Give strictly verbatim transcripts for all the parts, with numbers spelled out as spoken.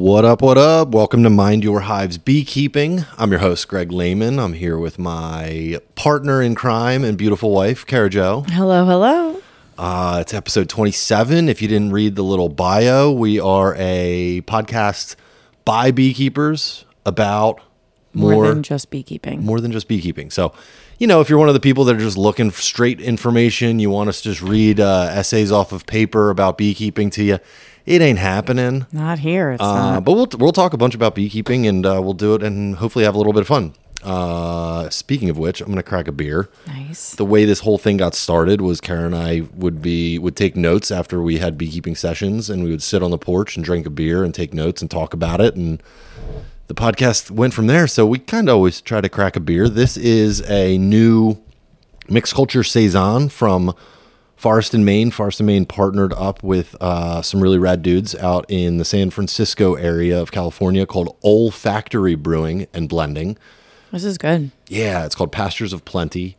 What up, what up? Welcome to Mind Your Hives Beekeeping. I'm your host, Greg Lehman. I'm here with my partner in crime and beautiful wife, Kara Jo. Hello, hello. Uh, it's episode twenty-seven. If you didn't read the little bio, we are a podcast by beekeepers about more, more than just beekeeping. More than just beekeeping. So, you know, if you're one of the people that are just looking for straight information, you want us to just read uh, essays off of paper about beekeeping to you, it ain't happening. Not here. It's uh, not. But we'll we'll talk a bunch about beekeeping, and uh, we'll do it and hopefully have a little bit of fun. Uh, speaking of which, I'm going to crack a beer. Nice. The way this whole thing got started was Kara and I would be would take notes after we had beekeeping sessions, and we would sit on the porch and drink a beer and take notes and talk about it. And the podcast went from there. So we kind of always try to crack a beer. This is a new mixed culture saison from Forest and Maine. Forest and Maine partnered up with uh, some really rad dudes out in the San Francisco area of California called Olfactory Brewing and Blending. This is good. Yeah, it's called Pastures of Plenty.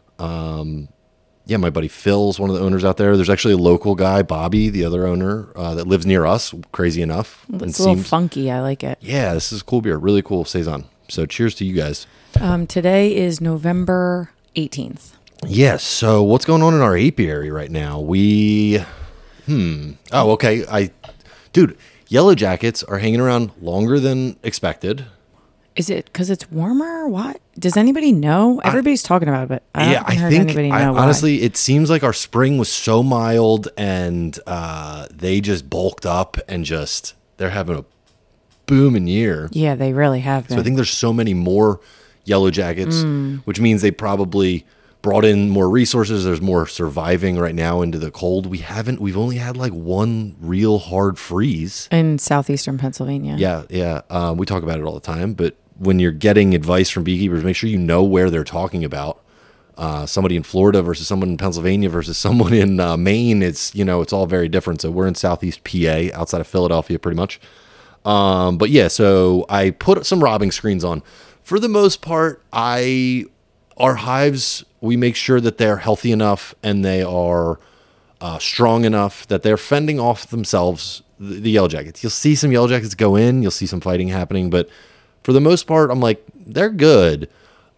Um, yeah, my buddy Phil's one of the owners out there. There's actually a local guy, Bobby, the other owner, uh, that lives near us, crazy enough. It's and a little seems, funky. I like it. Yeah, this is a cool beer. Really cool saison. So cheers to you guys. Um, today is November eighteenth. Yes. So what's going on in our apiary right now? We, hmm. Oh, okay. I, dude, yellow jackets are hanging around longer than expected. Is it because it's warmer? What? Does anybody know? Everybody's I, talking about it, but I yeah, haven't I heard think anybody I, know why. honestly, it seems like our spring was so mild, and uh, they just bulked up and just they're having a booming year. Yeah, they really have been. So I think there's so many more yellow jackets, Mm. which means they probably brought in more resources. There's more surviving right now into the cold. We haven't, we've only had like one real hard freeze. In southeastern Pennsylvania. Yeah, yeah. Uh, we talk about it all the time, but when you're getting advice from beekeepers, make sure you know where they're talking about. Uh, somebody in Florida versus someone in Pennsylvania versus someone in uh, Maine. It's, you know, it's all very different. So we're in Southeast P A, outside of Philadelphia, pretty much. Um, but yeah, so I put some robbing screens on. For the most part, I our hives, we make sure that they're healthy enough and they are uh, strong enough that they're fending off themselves, the, the yellow jackets. You'll see some yellow jackets go in, you'll see some fighting happening, but for the most part, I'm like, they're good.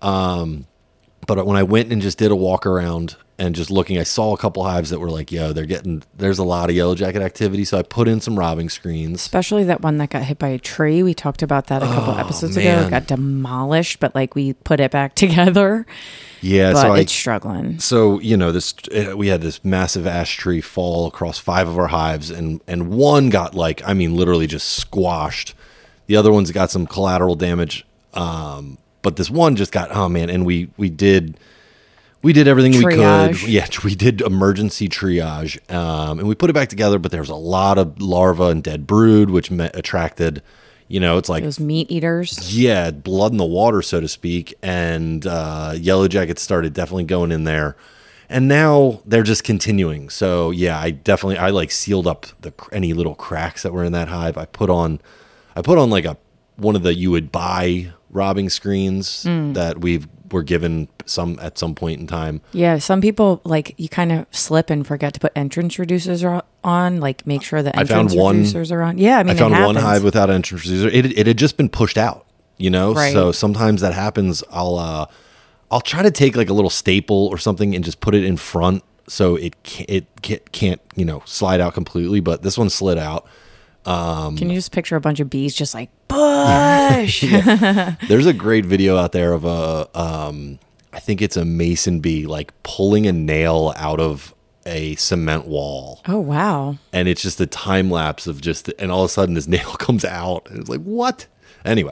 Um, but when I went and just did a walk around and just looking, I saw a couple hives that were like, yo, they're getting, there's a lot of yellow jacket activity. So I put in some robbing screens. Especially that one that got hit by a tree. We talked about that a couple Oh, episodes man. ago. It got demolished, but like we put it back together. Yeah. But so I, it's struggling. So, you know, this, uh, we had this massive ash tree fall across five of our hives, and, and one got like, I mean, literally just squashed. The other ones got some collateral damage. Um, but this one just got, oh man. And we, we did, we did everything Triage. we could. Yeah. We did emergency triage. Um, and we put it back together, but there was a lot of larvae and dead brood, which met, attracted, you know, it's like Those meat eaters. yeah, blood in the water, so to speak. And uh, yellow jackets started definitely going in there. And now they're just continuing. So yeah, I definitely, I like sealed up the any little cracks that were in that hive. I put on, I put on like a, one of the, you would buy robbing screens Mm. that we've were given some at some point in time. Yeah, some people like you kind of slip and forget to put entrance reducers are on. Like make sure the I entrance found one- reducers are on. Yeah, I mean, I it found one happens. hive without entrance reducer. It it had just been pushed out, you know. Right. So sometimes that happens. I'll uh, I'll try to take like a little staple or something and just put it in front so it can't, it ca- can't you know slide out completely. But this one slid out. Um, Can you just picture a bunch of bees just like push? There's a great video out there of a um, I think it's a mason bee like pulling a nail out of a cement wall. Oh wow! And it's just a time lapse of just, and all of a sudden this nail comes out, and it's like, what? Anyway,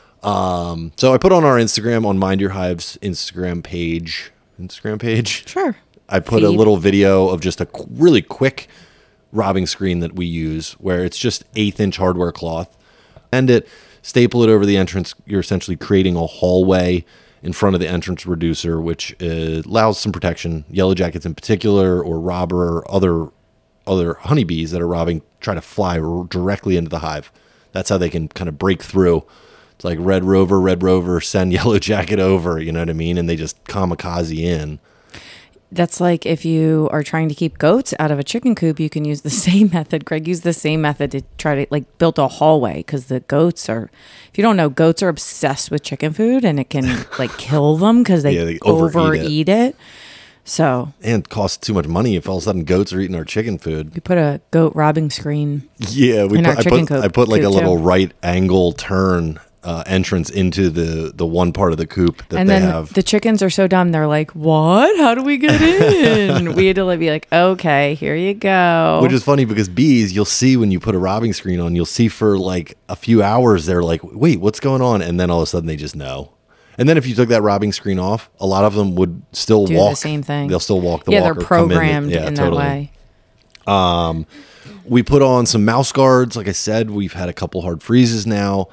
um, so I put on our Instagram, on Mind Your Hives Instagram page, Instagram page. Sure. I put a Feed. little video of just a qu- really quick robbing screen that we use, where it's just eighth inch hardware cloth, and it staple it over the entrance. You're essentially creating a hallway in front of the entrance reducer, which uh, allows some protection. Yellow jackets in particular, or robber, or other other honeybees that are robbing, try to fly r- directly into the hive. That's how they can kind of break through. It's like Red Rover, Red Rover, send Yellow Jacket over. You know what I mean? And they just kamikaze in. that's like if you are trying to keep goats out of a chicken coop, you can use the same method. Greg used the same method to try to like build a hallway because the goats are, if you don't know, goats are obsessed with chicken food and it can like kill them because they, Yeah, they overeat overeat it. So And it costs too much money if all of a sudden goats are eating our chicken food. we put a goat robbing screen. Yeah, we In put, our I chicken put coop I put like a coop, little too. right angle turn uh, entrance into the the one part of the coop that And they then have. the chickens are so dumb. They're like, what? How do we get in? We had to like be like, okay, here you go. Which is funny because bees, you'll see when you put a robbing screen on, you'll see for like a few hours they're like, wait, what's going on? And then all of a sudden they just know. And then if you took that robbing screen off, a lot of them would still Do walk the same thing. They'll still walk the yeah, walk they're or come in the- programmed yeah, in totally. that way. We put on some mouse guards. Like I said, we've had a couple hard freezes now.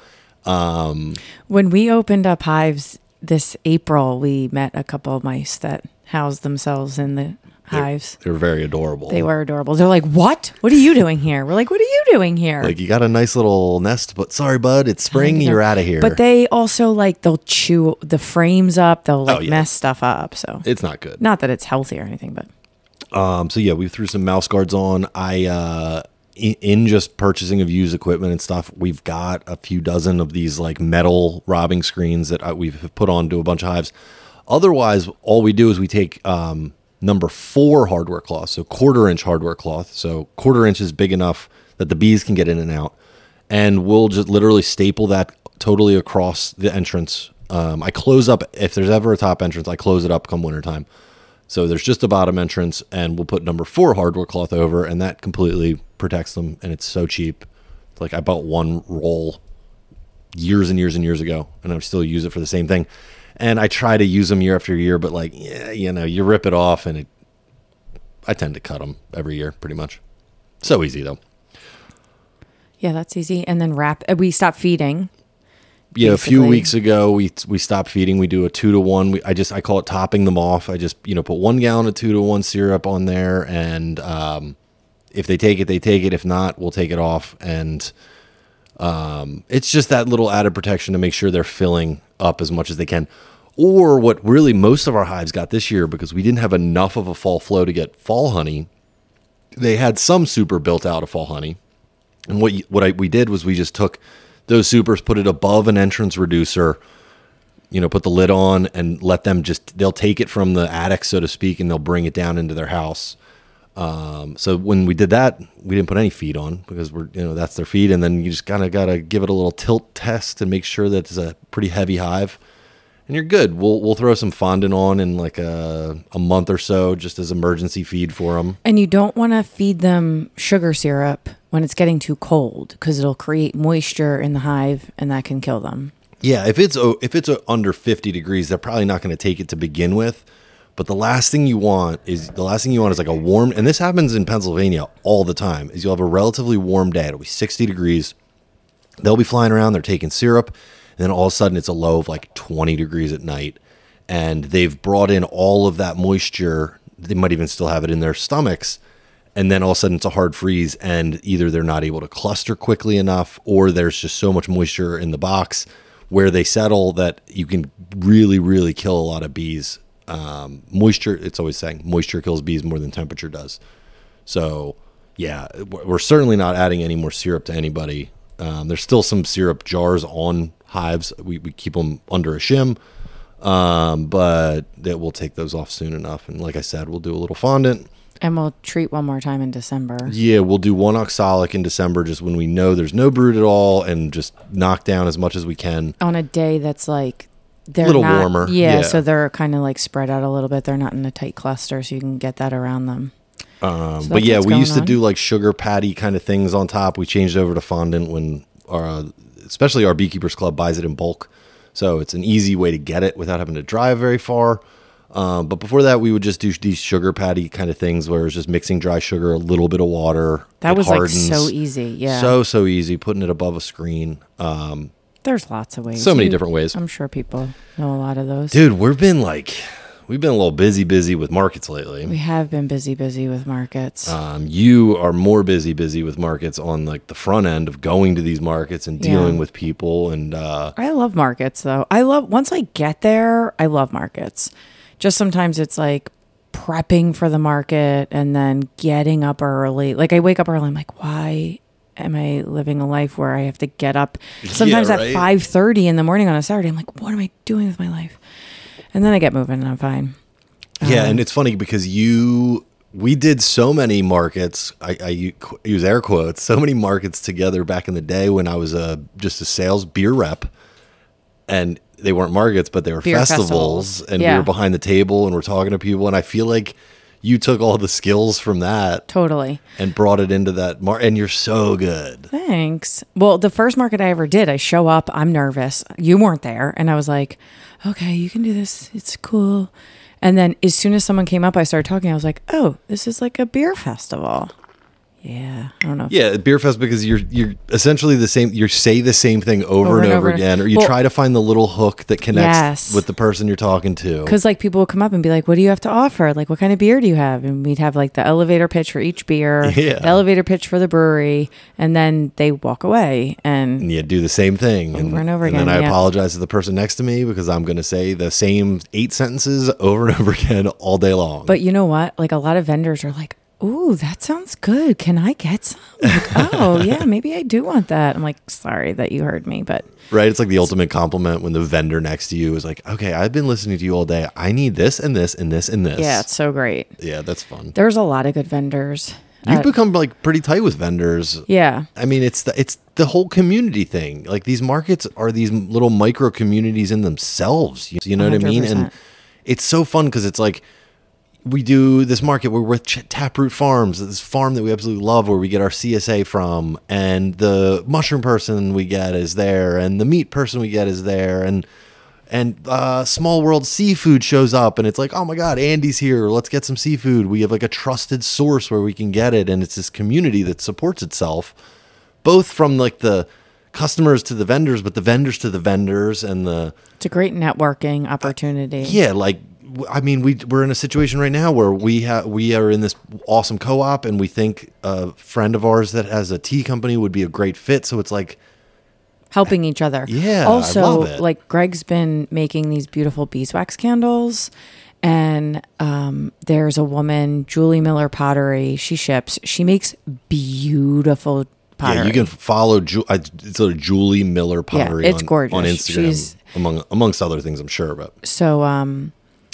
When we opened up hives this April, we met a couple of mice that housed themselves in the hives. They're very adorable. They were adorable. They're like, what? What are you doing here? We're like, what are you doing here? Like, you got a nice little nest, but sorry, bud, it's spring. You're out of here. But they also like, they'll chew the frames up. They'll like Oh, yeah. mess stuff up. So It's not good. not that it's healthy or anything, but Um, so yeah, we threw some mouse guards on. I, uh, in, in just purchasing of used equipment and stuff, we've got a few dozen of these like metal robbing screens that I, we've put onto a bunch of hives. Otherwise, all we do is we take, um, number four hardware cloth. So quarter inch hardware cloth. So quarter inch is big enough that the bees can get in and out. And we'll just literally staple that totally across the entrance. Um, I close up, if there's ever a top entrance, I close it up come wintertime. So there's just a bottom entrance, and we'll put number four hardware cloth over, and that completely protects them. And it's so cheap. Like, I bought one roll years and years and years ago, and I still use it for the same thing. And I try to use them year after year, but like, yeah, you know, you rip it off, and it, I tend to cut them every year, pretty much. So easy though. yeah, that's easy. And then wrap, uh, we stopped feeding. Yeah, a few basically. weeks ago we we stopped feeding. We do a two to one. We, I just I call it topping them off. I just you know put one gallon of two to one syrup on there, and um, if they take it, they take it. If not, we'll take it off. And um, it's just that little added protection to make sure they're filling up as much as they can. Or what really most of our hives got this year, because we didn't have enough of a fall flow to get fall honey. They had some super built out of fall honey, and what you, what I, we did was we just took those supers, put it above an entrance reducer, you know, put the lid on and let them just, they'll take it from the attic, so to speak, and they'll bring it down into their house. Um, so when we did that, we didn't put any feed on because we're, you know, that's their feed. And then you just kind of got to give it a little tilt test and make sure that it's a pretty heavy hive, and you're good. We'll, we'll throw some fondant on in like a, a month or so, just as emergency feed for them. And you don't want to feed them sugar syrup when it's getting too cold because it'll create moisture in the hive and that can kill them. Yeah, if it's if it's under fifty degrees, they're probably not going to take it to begin with. But the last thing you want is the last thing you want is like a warm, and this happens in Pennsylvania all the time. Is you'll have a relatively warm day. It'll be sixty degrees. They'll be flying around. They're taking syrup, and then all of a sudden it's a low of like twenty degrees at night, and they've brought in all of that moisture. They might even still have it in their stomachs. And then all of a sudden it's a hard freeze, and either they're not able to cluster quickly enough, or there's just so much moisture in the box where they settle that you can really, really kill a lot of bees. Um, moisture, it's always saying moisture kills bees more than temperature does. So yeah, we're certainly not adding any more syrup to anybody. Um, there's still some syrup jars on hives. We, we keep them under a shim, um, but that we'll take those off soon enough. And like I said, we'll do a little fondant. And we'll treat one more time in December. Yeah, we'll do one oxalic in December, just when we know there's no brood at all, and just knock down as much as we can. On a day that's like they're Little not, warmer, Yeah, yeah. so they're kind of like spread out a little bit. They're not in a tight cluster, so you can get that around them. Um, So but that's yeah, what's we going used to on. do like sugar patty kind of things on top. We changed over to fondant when, our, especially our Beekeepers Club buys it in bulk, so it's an easy way to get it without having to drive very far. Um, but before that, we would just do these sugar patty kind of things where it's just mixing dry sugar, a little bit of water. That it was hardens. like so easy. Yeah. So, so easy, putting it above a screen. Um, There's lots of ways. so many You- different ways. I'm sure people know a lot of those. Dude, we've been like, we've been a little busy, busy with markets lately. We have been busy, busy with markets. Um, you are more busy, busy with markets on like the front end of going to these markets and dealing Yeah. with people. And uh, I love markets though. I love, once I get there, I love markets. Just sometimes it's like prepping for the market and then getting up early. Like I wake up early. I'm like, why am I living a life where I have to get up sometimes Yeah, at right? five thirty in the morning on a Saturday? I'm like, what am I doing with my life? And then I get moving and I'm fine. Yeah, Um, and it's funny because you, we did so many markets. I, I u- use air quotes. So many markets together back in the day when I was a just a sales beer rep, and they weren't markets, but they were Beer festivals, festivals. and we Yeah. were behind the table and we're talking to people. And I feel like you took all the skills from that Totally. and brought it into that mar- and you're so good. Thanks. Well, the first market I ever did, I show up, I'm nervous. You weren't there. And I was like, okay, you can do this. It's cool. And then as soon as someone came up, I started talking. I was like, oh, this is like a beer festival. Yeah. I don't know. if- Yeah, beer fest because you're you're essentially the same. You say the same thing over, and over, again, or you Well- try to find the little hook that connects Yes. with the person you're talking to. Because like people would come up and be like, what do you have to offer? Like, what kind of beer do you have? And we'd have like the elevator pitch for each beer, Yeah. the elevator pitch for the brewery. And then they walk away. And And you do the same thing Over and over and again, then I yeah. apologize to the person next to me because I'm going to say the same eight sentences over and over again all day long. But you know what? Like a lot of vendors are like, ooh, that sounds good. Can I get some? Like, oh, yeah, maybe I do want that. I'm like, sorry that you heard me, but right, it's like the ultimate compliment when the vendor next to you is like, "Okay, I've been listening to you all day. I need this and this and this and this." yeah, it's so great. yeah, that's fun. There's a lot of good vendors. You've Uh, become like pretty tight with vendors. yeah. I mean, it's the it's the whole community thing. Like these markets are these little micro communities in themselves. You, you know what I mean? And one hundred percent. it's so fun because it's like we do this market. We're with Ch- Taproot Farms, this farm that we absolutely love, where we get our C S A from, and the mushroom person we get is there, and the meat person we get is there, and and uh, Small World Seafood shows up, and it's like, oh my God, Andy's here. Let's get some seafood. We have like a trusted source where we can get it, and it's this community that supports itself, both from like the customers to the vendors, but the vendors to the vendors, and the It's a great networking opportunity. yeah, like w- I mean, we we're in a situation right now where we have we are in this awesome co-op, and we think a friend of ours that has a tea company would be a great fit. So it's like, Helping each other. Yeah, I Also, love it. like Greg's been making these beautiful beeswax candles. And um, there's a woman, Julie Miller Pottery. She ships. She makes beautiful pottery. yeah, you can follow Ju- I, it's a Julie Miller Pottery. it's on, gorgeous. on Instagram, She's- among amongst other things, I'm sure. But So um,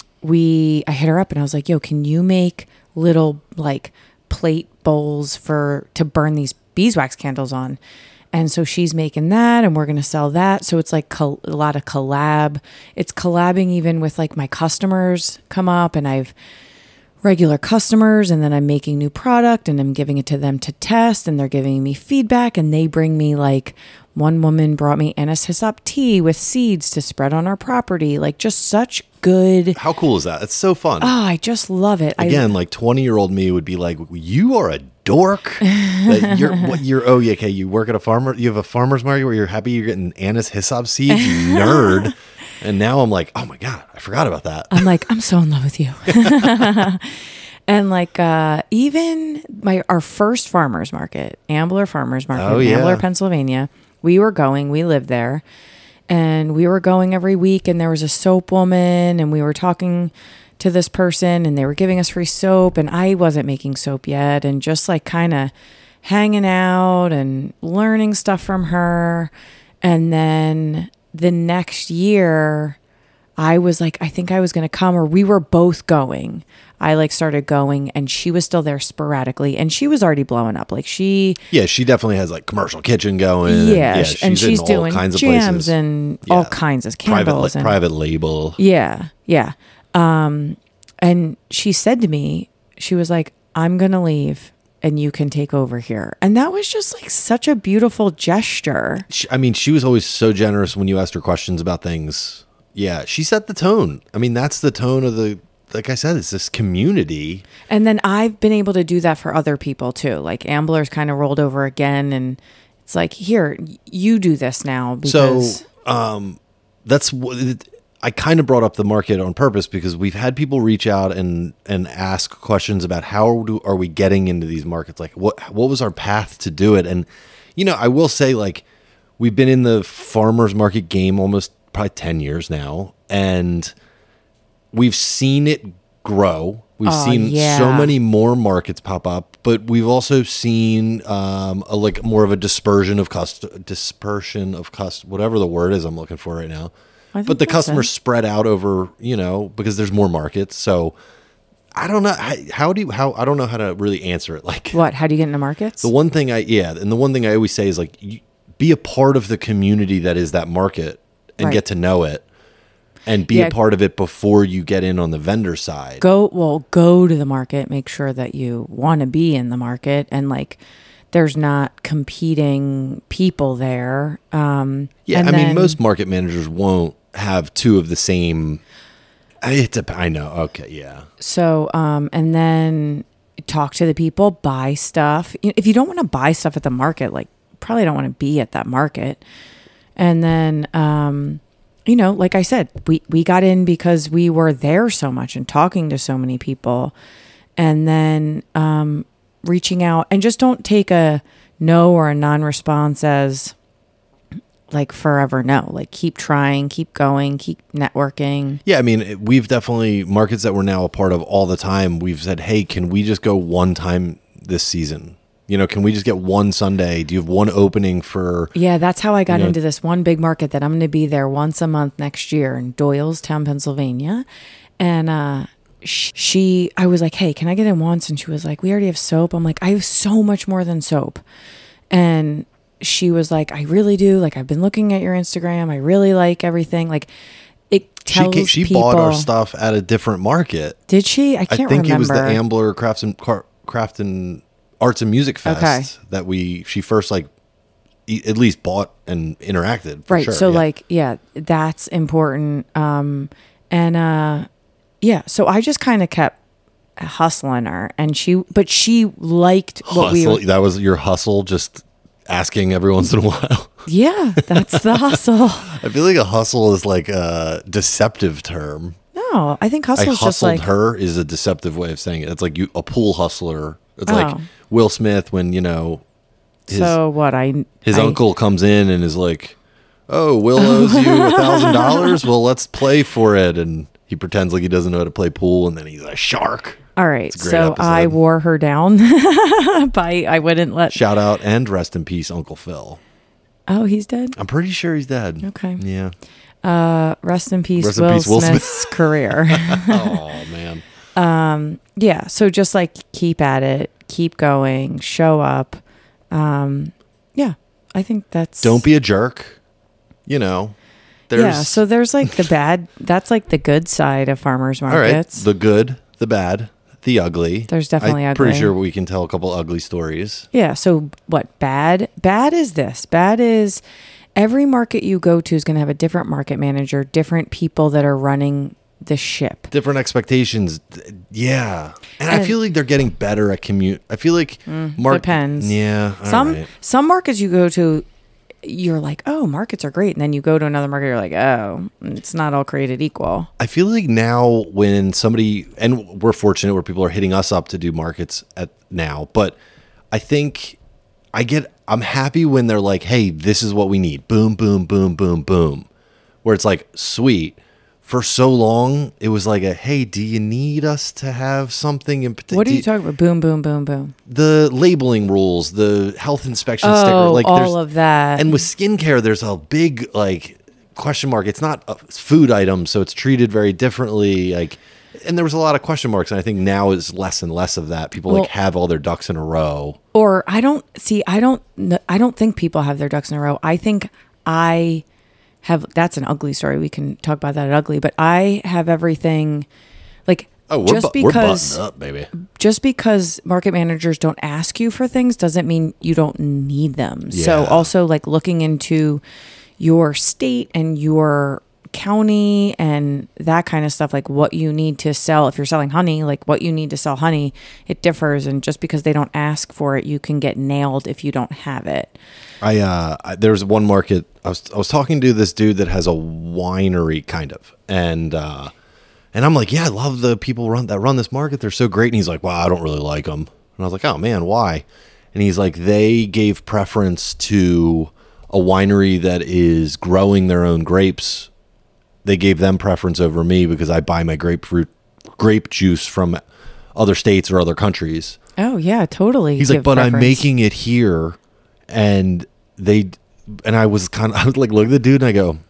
we, I hit her up and I was like, "Yo, can you make little like plate bowls for to burn these beeswax candles on?" And so she's making that, and we're gonna sell that. So it's like col- a lot of collab. It's collabing even with like my customers come up, and I've regular customers, and then I'm making new product and I'm giving it to them to test, and they're giving me feedback, and they bring me like one woman brought me anise hyssop tea with seeds to spread on our property. Like just such good. how cool is that? It's so fun. Oh, I just love it. Again, like twenty year old me would be like, you are a dork. That you're what you're oh yeah, okay, you work at a farmer, you have a farmer's market where you're happy you're getting anise hyssop seeds, you nerd. And now I'm like, oh my God, I forgot about that. I, I'm like, I'm so in love with you. And like uh, even my our first farmers market, Ambler Farmers Market, Oh, in yeah. Ambler, Pennsylvania. We were going. We lived there, and we were going every week. And there was a soap woman, and we were talking to this person, and they were giving us free soap. And I wasn't making soap yet, and just like kind of hanging out and learning stuff from her. And then the next year, I was like, I think I was going to come, or we were both going. I like started going, and she was still there sporadically, and she was already blowing up. Like she, Yeah, she definitely has like commercial kitchen going. yeah, sh- and she's in all doing kinds of jams places. and Yeah. all kinds of private candles. li- and, private label. Yeah, yeah. Um, and she said to me, she was like, "I'm gonna leave, and you can take over here." And that was just like such a beautiful gesture. She, I mean, she was always so generous when you asked her questions about things. Yeah, she set the tone. I mean, that's the tone of the. Like I said, it's this community. And then I've been able to do that for other people too. Like Ambler's kind of rolled over again, and it's like, here, y- you do this now because So um, that's what I kind of brought up the market on purpose because we've had people reach out and and ask questions about how do are we getting into these markets? Like what what was our path to do it? And you know, I will say like we've been in the farmers market game almost probably ten years now, and we've seen it grow. We've Oh, seen yeah. so many more markets pop up, but we've also seen um, a, like more of a dispersion of cust dispersion of cust whatever the word is I'm looking for right now. I think But the that's customers it. spread out over, you know, because there's more markets. So I don't know how, how do you how I don't know how to really answer it. Like What? How do you get into markets? the one thing I yeah, and the one thing I always say is like you, be a part of the community that is that market and Right. get to know it. And be Yeah. a part of it before you get in on the vendor side. Go well, go to the market. Make sure that you want to be in the market, and like, there's not competing people there. Um, Yeah, and I mean, then- most market managers won't have two of the same. It's a, I know. Okay, yeah. So, um, and then talk to the people, buy stuff. You- If you don't want to buy stuff at the market, like, probably don't want to be at that market. And then, um, you know, like I said, we, we got in because we were there so much and talking to so many people. And then um, reaching out, and just don't take a no or a non-response as like forever no. Like, keep trying, keep going, keep networking. Yeah, I mean, it- we've definitely markets that we're now a part of all the time. We've said, hey, can we just go one time this season? You know, can we just get one Sunday? Do you have one opening for? Yeah, that's how I got You know- into this one big market that I'm going to be there once a month next year in Doylestown, Pennsylvania. And uh, sh- she, I was like, hey, can I get in once? And she was like, we already have soap. I'm like, I have so much more than soap. And she was like, I really do. Like, I've been looking at your Instagram. I really like everything. Like, it She tells ca- she people. bought our stuff at a different market. Did she? I I can't think remember. it was the Ambler Crafts and Car- Craft and Arts and Music Fest Okay. that we she first like e- at least bought and interacted. For Right. Sure, so yeah. like, yeah, that's important. Um, and, uh, yeah, so I just kind of kept hustling her, and she, but she liked what we hustle. were. That was your hustle, just asking every once in a while. Yeah, that's the hustle. I feel like a hustle is like a deceptive term. No, I think I hustle is hustled just like, her is a deceptive way of saying it. It's like you a pool hustler. It's like Oh. Will Smith when, you know, his so what I, his I- uncle comes in and is like, "Oh, Will owes you a thousand dollars. Well, let's play for it." And he pretends like he doesn't know how to play pool, and then he's a shark. All right. It's a great So I episode. wore her down by, I wouldn't let, Shout out and rest in peace, Uncle Phil. oh, he's dead. I'm pretty sure he's dead. Okay. Yeah. Uh, rest in peace, Rest in Will, peace, Will Smith. Smith's career. Oh man. Yeah. So just like keep at it, keep going, show up. Um, yeah, I think that's Don't be a jerk. You know. There's yeah. So there's like the bad. That's like the good side of farmers all right. markets. The good, the bad, the ugly. There's definitely I'm pretty ugly. sure we can tell a couple ugly stories. Yeah. So what bad? Bad is this. Bad is every market you go to is going to have a different market manager, different people that are running the ship. Different expectations. D- Yeah. And, I And- feel like they're getting better at commute. I feel like mar- Mm, depends. Yeah. all Some right. some markets you go to, you're like, oh, markets are great, and then you go to another market, you're like, oh, it's not all created equal. I feel like now when somebody, and we're fortunate where people are hitting us up to do markets at now, but I think I get, I'm happy when they're like, hey, this is what we need. Boom, boom, boom, boom, boom. Where it's like, sweet. For so long, it was like a, hey, do you need us to have something in particular? What are you talking about? Boom, boom, boom, boom. The labeling rules, the health inspection sticker, Oh, like all there's, of that. and with skincare, there's a big like question mark. It's not a food item, so it's treated very differently. Like, and there was a lot of question marks, and I think now is less and less of that. People Well- like have all their ducks in a row. Or I don't see. I don't. kn- I don't think people have their ducks in a row. I think I have. That's an ugly story. We can talk about that at ugly. But I have everything. Like Oh, we're, just bu- we're because buttoned up, baby. just because market managers don't ask you for things doesn't mean you don't need them. So Yeah. also like looking into your state and your county and that kind of stuff, like what you need to sell. If you're selling honey, like what you need to sell honey, it differs. And just because they don't ask for it, you can get nailed if you don't have it. I uh, I, there's one market. I was I was talking to this dude that has a winery, kind of, and uh, and I'm like, yeah, I love the people run that run this market. They're so great. And he's like, wow, I don't really like them. And I was like, oh man, why? And he's like, they gave preference to a winery that is growing their own grapes. They gave them preference over me because I buy my grapefruit grape juice from other states or other countries. Oh yeah, totally. He's like, give but I'm preference." making it here, and they, and I was kind of, I was like, look at the dude, and I go,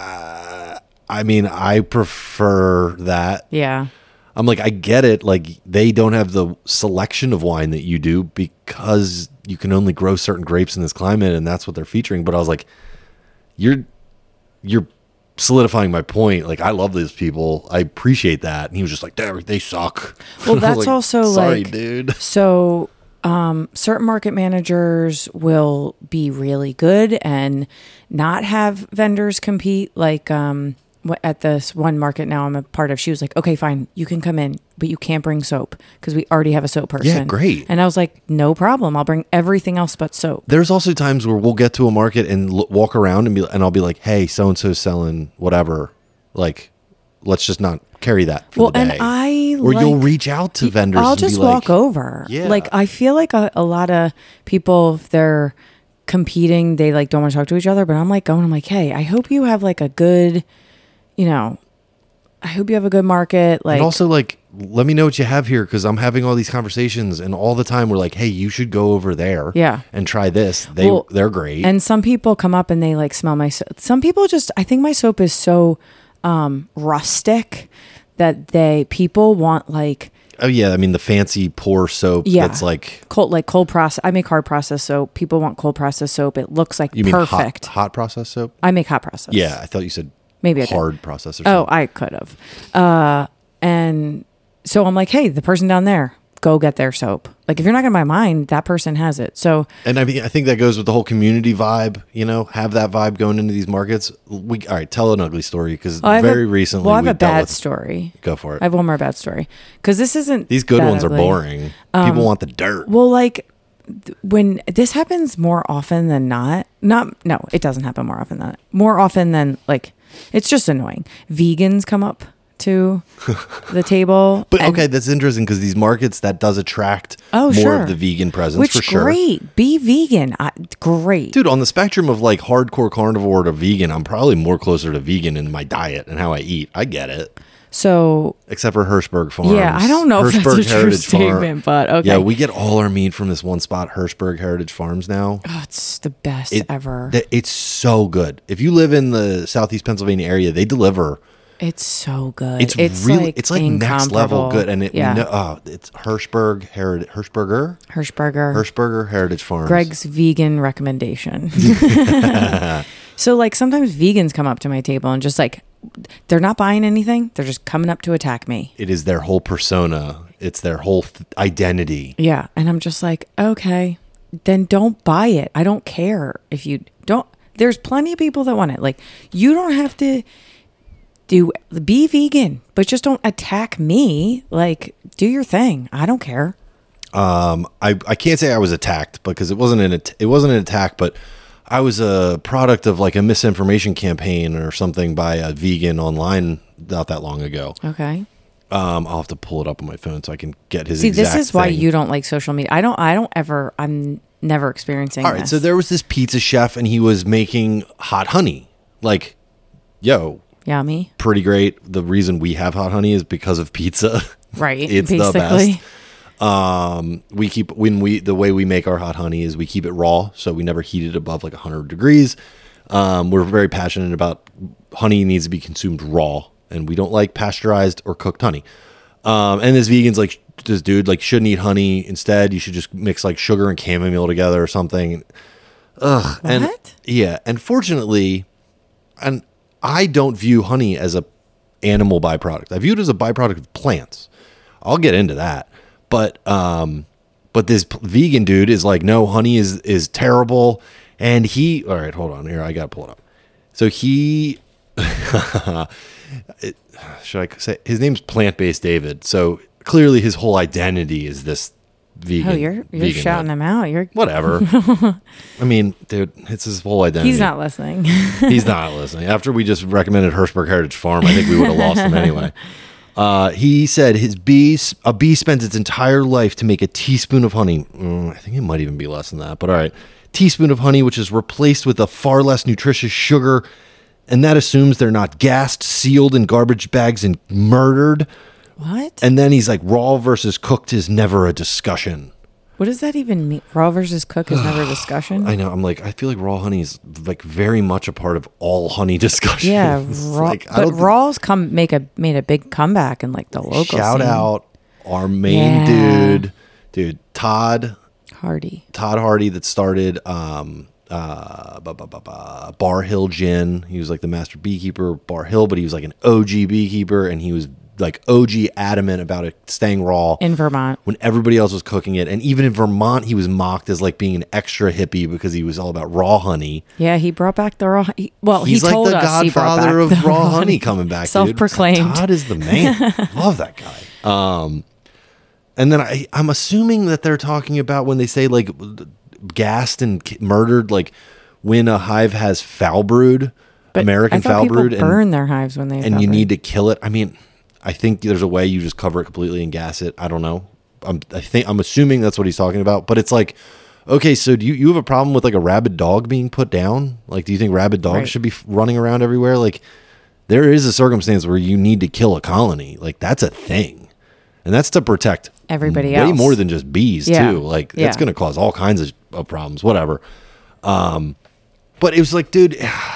uh, I mean, I prefer that. Yeah. I'm like, I get it. Like, they don't have the selection of wine that you do because you can only grow certain grapes in this climate, and that's what they're featuring. But I was like, you're, you're solidifying my point. Like, I love these people. I appreciate that. And he was just like, they, they suck. Well, And I was that's like, also sorry, like, dude. So, um, certain market managers will be really good and not have vendors compete. Like, um, wh- at this one market now I'm a part of, she was like, okay, fine, you can come in, but you can't bring soap because we already have a soap person. Yeah, great. And I was like, no problem. I'll bring everything else but soap. There's also times where we'll get to a market and l- walk around and be, and I'll be like, hey, so and so's selling whatever. Like, let's just not carry that for Well, the day. and I or like, you'll reach out to vendors. I'll and just be walk like, over. Yeah. Like, I feel like a, a lot of people, if they're competing, they like don't want to talk to each other. But I'm like going, I'm like, hey, I hope you have like a good, you know, I hope you have a good market. Like, and also, like, let me know what you have here because I'm having all these conversations, and all the time we're like, hey, you should go over there, Yeah. and try this. They Well, they're great. and some people come up and they like smell my soap. Some people just, I think my soap is so um, rustic that they people want like oh yeah, I mean the fancy pour soap. Yeah. That's like, cold, like cold process. I make hard process soap. People want cold process soap. It looks like you mean perfect. hot hot process soap? I make hot process. Yeah, I thought you said Maybe I did. hard process or Oh, something. I could have. Uh, and so I'm like, hey, the person down there, go get their soap. Like, if you're not going to buy mine, that person has it. So, And I mean, I think that goes with the whole community vibe. You know, have that vibe going into these markets. We all right. Tell an ugly story because I have very a, recently well, I have we a dealt bad with, story. Go for it. I have one more bad story because this isn't. These good that ones ugly. are boring. People want the dirt. Well, like th- when this happens more often than not, not no, it doesn't happen more often than more often than like it's just annoying. Vegans come up to the table, But and- okay, that's interesting because these markets that does attract Oh, more sure. of the vegan presence which for sure. great, be vegan, I, great. Dude, on the spectrum of like hardcore carnivore to vegan, I'm probably more closer to vegan in my diet and how I eat. I get it. So Except for Hirschberg Farms. yeah, I don't know if that's a true statement, but okay. Yeah, we get all our meat from this one spot, Hirschberg Heritage Farms now. Oh, it's the best It- ever. th- It's so good. If you live in the Southeast Pennsylvania area, they deliver. It's so good. It's, It's, really, like it's like next level incomparable. good. And it, yeah, we know, oh, it's Hirschberg Heritage, Hirschberger? Hirschberger. Hirschberger Heritage Farms. Greg's vegan recommendation. So like sometimes vegans come up to my table and just like they're not buying anything. They're just coming up to attack me. It is their whole persona. It's their whole th- identity. Yeah. And I'm just like, okay, then don't buy it. I don't care if you don't. There's plenty of people that want it. Like you don't have to do be vegan, but just don't attack me. Like do your thing. I don't care. Um, I, I can't say I was attacked because it wasn't an at- it wasn't an attack, but I was a product of like a misinformation campaign or something by a vegan online not that long ago. Okay. Um, I'll have to pull it up on my phone so I can get his. See, exact this is why thing. you don't like social media. I don't. I don't ever. I'm never experiencing. All right, this. so there was this pizza chef and he was making hot honey. Like, yo, Yummy. pretty great. The reason we have hot honey is because of pizza. Right. It's the basically. best. Um, we keep when we the way we make our hot honey is we keep it raw, so we never heat it above like one hundred degrees. Um, we're very passionate about honey needs to be consumed raw, and we don't like pasteurized or cooked honey. Um, and this vegan's like, this dude like shouldn't eat honey. Instead, you should just mix like sugar and chamomile together or something. Ugh. And What? yeah, and fortunately, and I don't view honey as a animal byproduct. I view it as a byproduct of plants. I'll get into that. But um, but this p- vegan dude is like, no, honey is is terrible, and he. All right, hold on here. I gotta pull it up. So he, it, should I say his name's Plant Based David? So clearly his whole identity is this vegan. Oh, you're you're vegan shouting nut. him out. You're. Whatever. I mean, dude, it's his whole identity. He's not listening. He's not listening. After we just recommended Hirschberg Heritage Farm, I think we would have lost him anyway. Uh, he said his bee, a bee spends its entire life to make a teaspoon of honey. Mm, I think it might even be less than that, but all right. Teaspoon of honey, which is replaced with a far less nutritious sugar. And that assumes they're not gassed, sealed in garbage bags, and murdered. What? And then he's like, raw versus cooked is never a discussion. What does that even mean? Raw versus cook is never a discussion? I know. I'm like, I feel like raw honey is like very much a part of all honey discussions. Yeah, raw, like, I but don't thi- raws come make a made a big comeback in like the local shout scene. out our main Yeah. dude, dude Todd Hardy. Todd Hardy that started um, uh, bu- bu- bu- bu- Bar Hill Gin. He was like the master beekeeper of Bar Hill, but he was like an O G beekeeper, and he was like O G adamant about it staying raw In Vermont. when everybody else was cooking it. And even in Vermont, he was mocked as like being an extra hippie because he was all about raw honey. Yeah, he brought back the raw. He, well, He's he like told the us he brought godfather back of the raw honey coming back. dude. Self-proclaimed. Todd is the man. Love that guy. Um, and then I, I'm assuming that they're talking about when they say like gassed and ki- murdered, like when a hive has foul brood, But American I thought foul people brood, and, burn their hives when they and foul you brood. need to kill it. I mean, I think there's a way you just cover it completely and gas it. I don't know. I'm, I think I'm assuming that's what he's talking about. But it's like, okay, so do you, you have a problem with like a rabid dog being put down? Like, do you think rabid dogs Right. should be f- running around everywhere? Like, there is a circumstance where you need to kill a colony. Like, that's a thing, and that's to protect Everybody way else. more than just bees Yeah. too. Like, Yeah. that's going to cause all kinds of, of problems. Whatever. Um, but it was like, dude.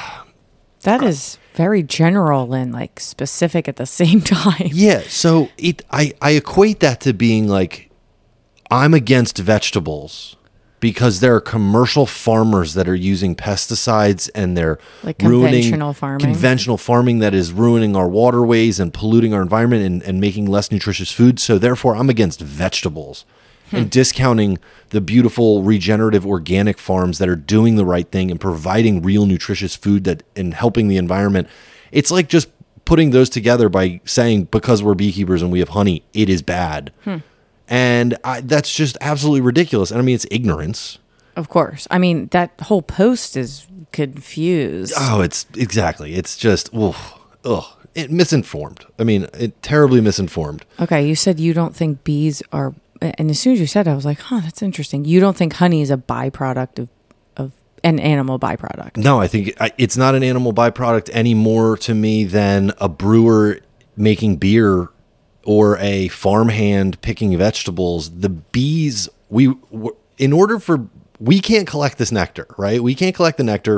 That is very general and like specific at the same time. Yeah, so it I, I equate that to being like I'm against vegetables because there are commercial farmers that are using pesticides and they're Like ruining conventional farming. conventional farming that is ruining our waterways and polluting our environment and, and making less nutritious food. So therefore I'm against vegetables and discounting the beautiful regenerative organic farms that are doing the right thing and providing real nutritious food that and helping the environment. It's like just putting those together by saying because we're beekeepers and we have honey, it is bad. And I, that's just absolutely ridiculous. And I mean, it's ignorance. Of course. I mean, that whole post is confused. Oh, it's exactly. It's just, oof, ugh, it, misinformed. I mean, it terribly misinformed. Okay, you said you don't think bees are, and as soon as you said it, I was like, huh, that's interesting. You don't think honey is a byproduct of, of an animal byproduct. No, I think I- it's not an animal byproduct any more to me than a brewer making beer or a farmhand picking vegetables. The bees, we, w- in order for, we can't collect this nectar, right? We can't collect the nectar.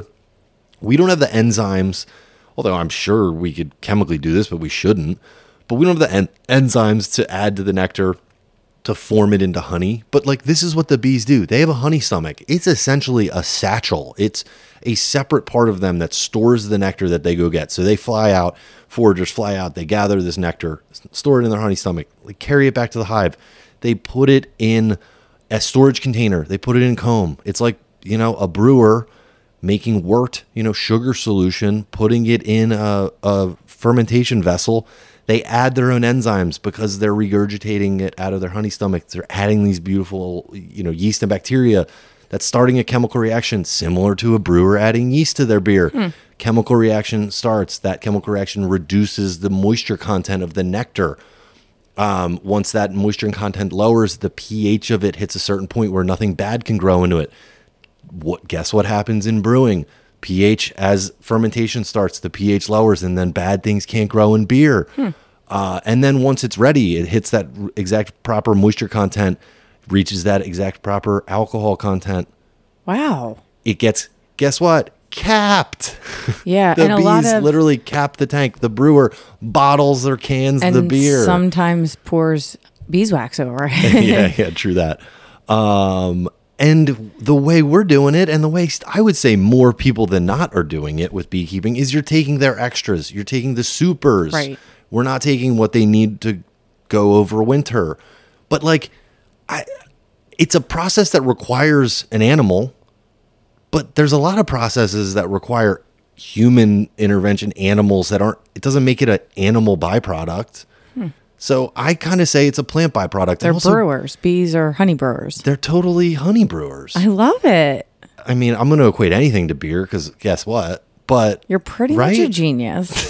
We don't have the enzymes, although I'm sure we could chemically do this, but we shouldn't. But we don't have the en- enzymes to add to the nectar to form it into honey. But like, this is what the bees do. They have a honey stomach. It's essentially a satchel. It's a separate part of them that stores the nectar that they go get. So they fly out, foragers fly out, they gather this nectar, store it in their honey stomach, they carry it back to the hive. They put it in a storage container. They put it in comb. It's like, you know, a brewer making wort, you know, sugar solution, putting it in a, a fermentation vessel. They add their own enzymes because they're regurgitating it out of their honey stomach. They're adding these beautiful, you know, yeast and bacteria that's starting a chemical reaction similar to a brewer adding yeast to their beer. Hmm. Chemical reaction starts. That chemical reaction reduces the moisture content of the nectar. Um, once that moisture content lowers, the pH of it hits a certain point where nothing bad can grow into it. What? Guess what happens in brewing? pH, as fermentation starts, the pH lowers, and then bad things can't grow in beer. Hmm. Uh, and then once it's ready, it hits that r- exact proper moisture content, reaches that exact proper alcohol content. Wow. It gets, guess what? Capped. Yeah, The and a bees lot of literally cap the tank. The brewer bottles or cans and the beer. sometimes pours beeswax over it. yeah, yeah, true that. Um, and the way we're doing it, and the way st- I would say more people than not are doing it with beekeeping, is you're taking their extras. You're taking the supers. Right. We're not taking what they need to go over winter. But like, I, it's a process that requires an animal. But there's a lot of processes that require human intervention, animals that aren't, it doesn't make it an animal byproduct. So I kind of say it's a plant byproduct. They're And also, brewers. Bees are honey brewers. they're totally honey brewers. I love it. I mean, I'm going to equate anything to beer because guess what? But You're pretty right? much a genius.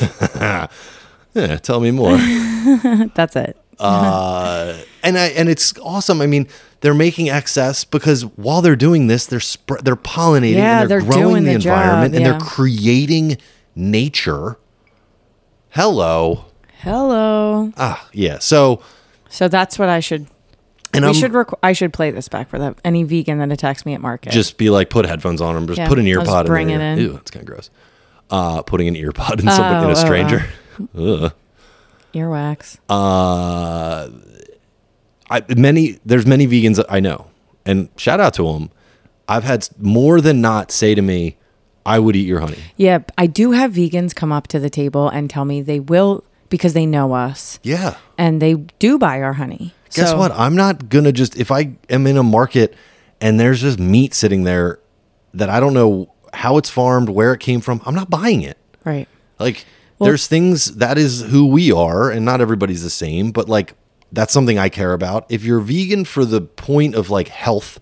Yeah, tell me more. That's it. uh, and I and it's awesome. I mean, they're making excess because while they're doing this, they're sp- they're pollinating Yeah, and they're, they're growing doing the, the job, environment and yeah. they're creating nature. Hello. Hello. Ah, yeah. So, So that's what I should. and we I'm should. Rec- I should play this back for that. Any vegan that attacks me at market. just be like, put headphones on them. Just Yeah, put an ear I'll just pod bring in it their ear. in. Ew, that's kind of gross. Uh, putting an ear pod in someone in Oh, a oh, stranger. Ugh. earwax. Uh, I many there's many vegans that I know, and shout out to them. I've had s- more than not say to me, "I would eat your honey." Yeah, I do have vegans come up to the table and tell me they will because they know us Yeah. and they do buy our honey. Guess So- what? I'm not gonna just if I am in a market and there's just meat sitting there that I don't know how it's farmed, where it came from. I'm not buying it. Right. Like Well- there's things that is who we are, and not everybody's the same. But like that's something I care about. If you're vegan for the point of like health,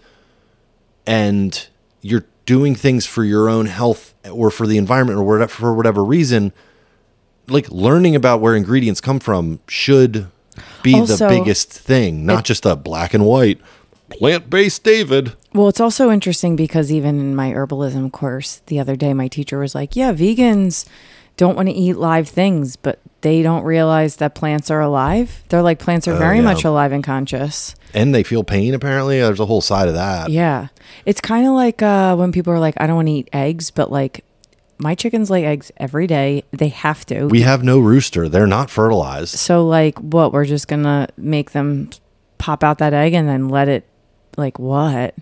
and you're doing things for your own health or for the environment or whatever for whatever reason, like learning about where ingredients come from should be Also, the biggest thing, not just a black and white plant-based David. Well, it's also interesting because even in my herbalism course the other day, my teacher was like, yeah, vegans don't want to eat live things, but they don't realize that plants are alive. They're like, plants are Oh, very yeah. much alive and conscious. And they feel pain, apparently. There's a whole side of that. Yeah. It's kind of like uh, when people are like, I don't want to eat eggs, but like my chickens lay eggs every day. They have to. We have no rooster. They're not fertilized. So like what? We're just going to make them pop out that egg and then let it like what?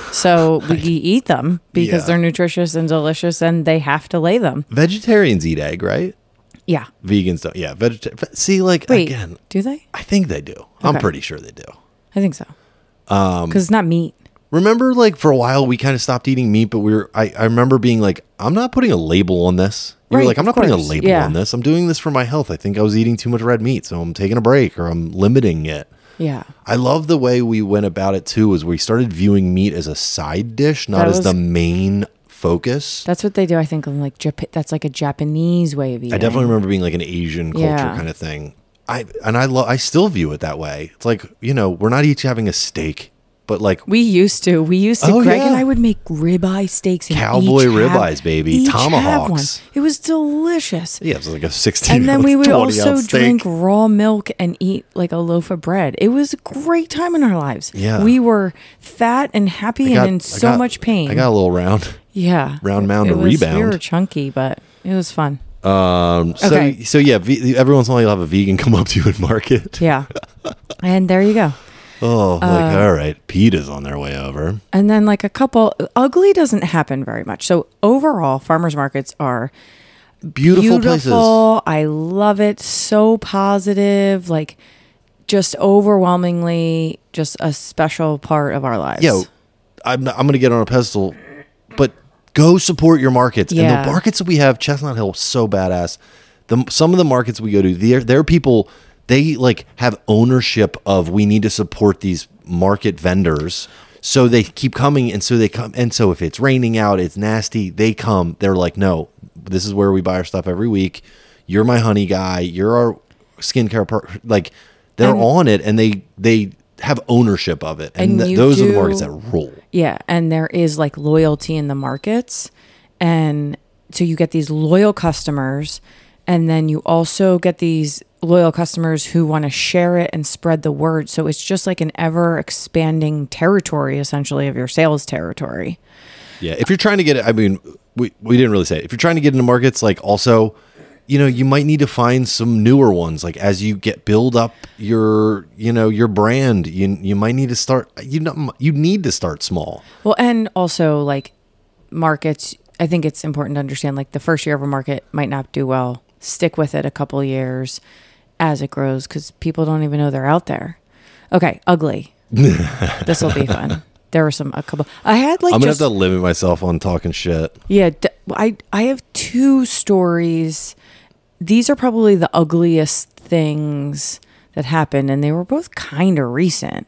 So we eat them because Yeah. they're nutritious and delicious and they have to lay them. Vegetarians eat egg, right? Yeah. Vegans don't. Yeah. Vegeta- See, like, Wait, again, do they? I think they do. I'm Okay. pretty sure they do. I think so. Um, because it's not meat. Remember, like, for a while, we kind of stopped eating meat, but we were, I, I remember being like, I'm not putting a label on this. You were Right, like, I'm of not putting a course. label Yeah. on this. I'm doing this for my health. I think I was eating too much red meat, so I'm taking a break or I'm limiting it. Yeah. I love the way we went about it, too, is we started viewing meat as a side dish, not That as was- the main focus. That's what they do. I think in like Jap- that's like a Japanese way of eating. I definitely remember being like an Asian culture Yeah. kind of thing. I and I lo- I still view it that way. It's like, you know, we're not each having a steak, but like We used to. We used to. Oh, Greg yeah. and I would make ribeye steaks. And Cowboy each have- ribeyes, baby. each have Tomahawks. one. It was delicious. yeah, it was like a sixteen. And then we would twenty also ounce steak. drink raw milk and eat like a loaf of bread. It was a great time in our lives. Yeah. We were fat and happy I got- and in I so got- much pain. I got a little round. yeah. round mound It to was- rebound. We were chunky, but it was fun. Um. So Okay. so yeah. Ve- every once in a while, you'll have a vegan come up to you in market. Yeah. And there you go. Oh, Uh, like all right, PETA's on their way over. And then like a couple ugly doesn't happen very much. So overall, farmers markets are Beautiful, places. beautiful. I love it. So positive. Like just overwhelmingly just a special part of our lives. Yo, I'm I'm gonna get on a pedestal, but go support your markets. Yeah. And the markets that we have, Chestnut Hill, so badass. The some of the markets we go to, there there are people. They like have ownership of. We need to support these market vendors, so they keep coming, and so they come. And so if it's raining out, it's nasty. They come. They're like, no, this is where we buy our stuff every week. You're my honey guy. You're our skincare part. Like they're And- on it, and they they have ownership of it. And, And th- you those are the do- markets that rule. Yeah, and there is like loyalty in the markets. And so you get these loyal customers, and then you also get these loyal customers who want to share it and spread the word. So it's just like an ever expanding territory, essentially, of your sales territory. Yeah, if you're trying to get it, I mean, we, we didn't really say it. If you're trying to get into markets, like also, you know, you might need to find some newer ones. Like as you get build up your, you know, your brand, you you might need to start. You know, you need to start small. Well, and also like markets, I think it's important to understand like the first year of a market might not do well. Stick with it a couple of years as it grows because people don't even know they're out there. Okay, ugly. This will be fun. There were some a couple. I had like I'm gonna just, have to limit myself on talking shit. yeah. D- I I have two stories. These are probably the ugliest things that happened, and they were both kind of recent.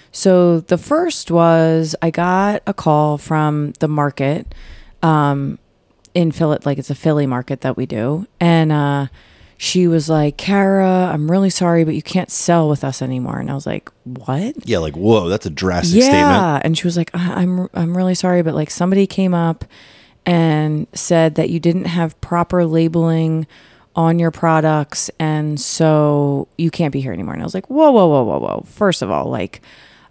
So the first was I got a call from the market um, in Philly, like it's a Philly market that we do, and uh, she was like, "Kara, I'm really sorry, but you can't sell with us anymore." And I was like, "What?" Yeah, like whoa, that's a drastic Yeah, statement. and she was like, "I- "I'm I'm really sorry, but like somebody came up and said that you didn't have proper labeling on your products, and so you can't be here anymore. And I was like, whoa, whoa, whoa, whoa, whoa. First of all, like,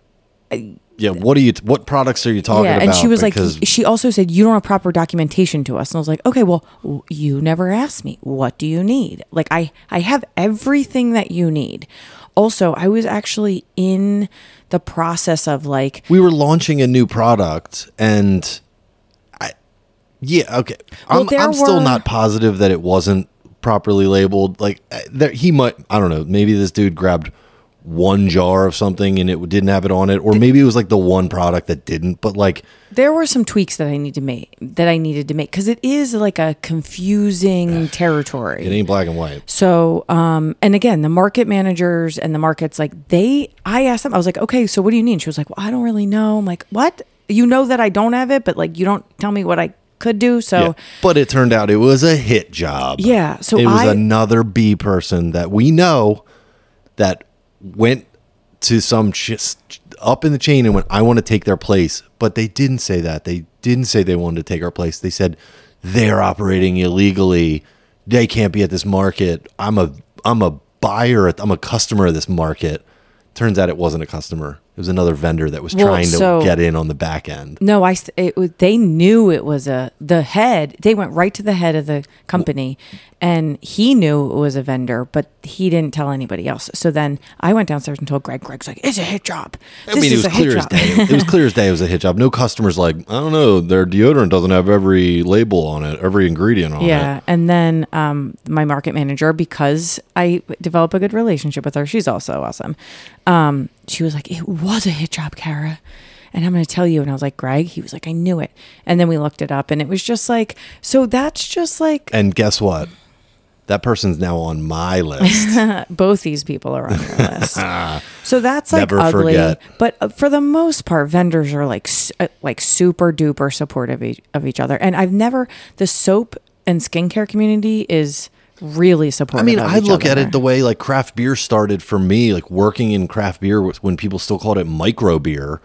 Yeah, what are you? What products are you talking yeah, about? and she was Because like, she also said, you don't have proper documentation to us. And I was like, okay, well, w- you never asked me. What do you need? Like, I, I have everything that you need. Also, I was actually in the process of like, we were launching a new product, and I, yeah, okay, Well, I'm, there I'm still were- not positive that it wasn't properly labeled. Like, uh, there, he might, I don't know, maybe this dude grabbed one jar of something and it didn't have it on it, or maybe it was like the one product that didn't. But like, there were some tweaks that I need to make that I needed to make because it is like a confusing territory. it ain't black and white. So, um, and again, the market managers and the markets, like they, I asked them, I was like, okay, so what do you need? And she was like, well, I don't really know. I'm like, what? You know that I don't have it, but like, you don't tell me what I could do. So, Yeah. But it turned out it was a hit job. Yeah, so it was I- another B person that we know that went to some ch- up in the chain and went, I want to take their place. But they didn't say that. They didn't say they wanted to take our place. They said they're operating illegally. They can't be at this market. I'm a I'm a buyer. At, I'm a customer of this market. Turns out it wasn't a customer. It was another vendor that was Well, trying to so- get in on the back end. no, I, s- it was, they knew it was a, the head, they went right to the head of the company and he knew it was a vendor, but he didn't tell anybody else. So then I went downstairs and told Greg, Greg's like, it's a hit job. I mean, it was clear as day. It was clear as day it was a hit job. No customer's like, I don't know, their deodorant doesn't have every label on it, every ingredient on Yeah. it. And then um, my market manager, because I develop a good relationship with her, she's also awesome. Um, she was like, it was a hit job, Kara. And I'm going to tell you. And I was like, Greg, he was like, I knew it. And then we looked it up and it was just like, so that's just like And guess what? That person's now on my list. both these people are on your list. So that's like Never ugly. forget. But uh, for the most part, vendors are like, s- uh, like super duper supportive each, of each other. And I've never, the soap and skincare community is really supportive. I mean, of I each look at other. it the way like craft beer started for me, like working in craft beer was- when people still called it micro beer,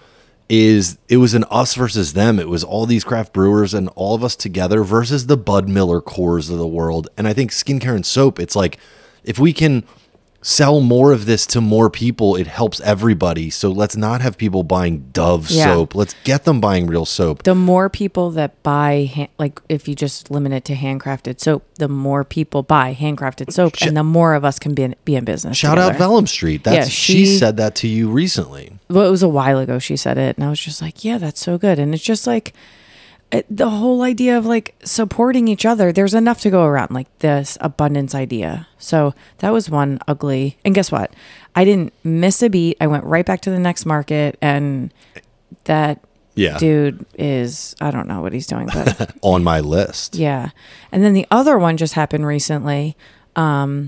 is it was an us versus them. It was all these craft brewers and all of us together versus the Bud Miller cores of the world. And I think skincare and soap, it's like if we can sell more of this to more people, it helps everybody. So let's not have people buying Dove Yeah. soap. Let's get them buying real soap. The more people that buy, hand, like if you just limit it to handcrafted soap, the more people buy handcrafted soap, and the more of us can be in, be in business. Shout out together. Vellum Street. That's Yeah, she, she- said that to you recently. Well, it was a while ago she said it, and I was just like, yeah, that's so good. And it's just like it, the whole idea of like supporting each other. There's enough to go around, like this abundance idea. So that was one ugly. And guess what? I didn't miss a beat. I went right back to the next market, and that Yeah. dude is, I don't know what he's doing, but On my list. yeah. And then the other one just happened recently. Um,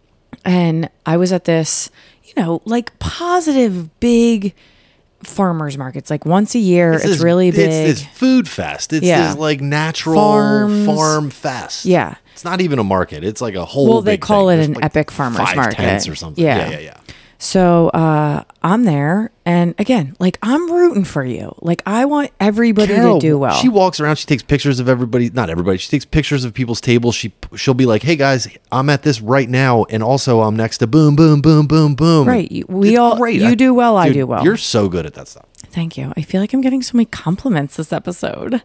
and I was at this, you know, like positive, big farmers markets, like once a year. This it's is- really big. It's, it's food fest. It's Yeah. this like natural Farms. farm fest. Yeah. It's not even a market. It's like a whole. Well, they big call thing. it There's an like epic farmers five market. tents or something. Yeah. Yeah, yeah, yeah. So uh, I'm there. And again, like I'm rooting for you. Like I want everybody Carol, to do well. She walks around. She takes pictures of everybody. Not everybody. She takes pictures of people's tables. She she'll be like, "Hey guys, I'm at this right now, and also I'm next to boom, boom, boom, boom, boom." Right. You- we It's all- you do well, I Dude, do well. You're so good at that stuff. Thank you. I feel like I'm getting so many compliments this episode.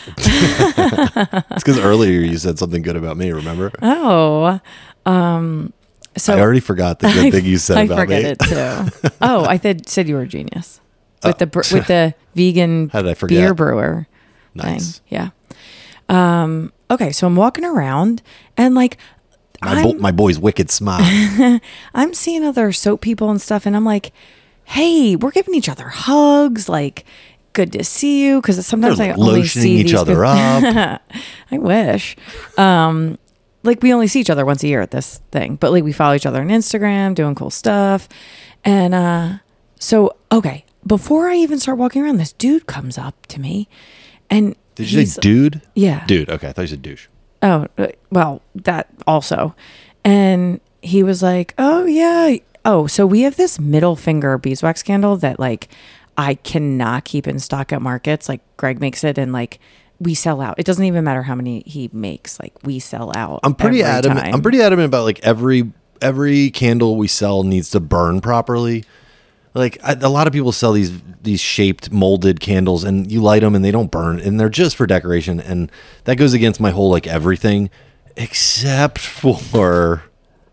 It's because earlier you said something good about me. Remember? Oh, um, so I already forgot the good thing you said I about forget me. it too. Oh, I said said you were a genius with the br- with the vegan How did I forget? beer brewer Nice. thing. Yeah. Um. Okay, so I'm walking around and like My, bo- I'm, my boy's wicked smart. I'm seeing other soap people and stuff, and I'm like, hey, we're giving each other hugs, like. Good to see you, because sometimes They're I only lotioning see each these other people- up. I wish. Um, like we only see each other once a year at this thing, but like we follow each other on Instagram, doing cool stuff. And uh, so, okay, before I even start walking around, this dude comes up to me, and Did you he's- say dude? Yeah. Dude. Okay, I thought you said douche. Oh, uh, well, that also. And he was like, oh, yeah. Oh, so we have this middle finger beeswax candle that like I cannot keep in stock at markets. Like Greg makes it in like we sell out. It doesn't even matter how many he makes. Like we sell out. I'm pretty every adamant. time. I'm pretty adamant about like every every candle we sell needs to burn properly. Like I, a lot of people sell these these shaped molded candles, and you light them and they don't burn, and they're just for decoration, and that goes against my whole like everything, except for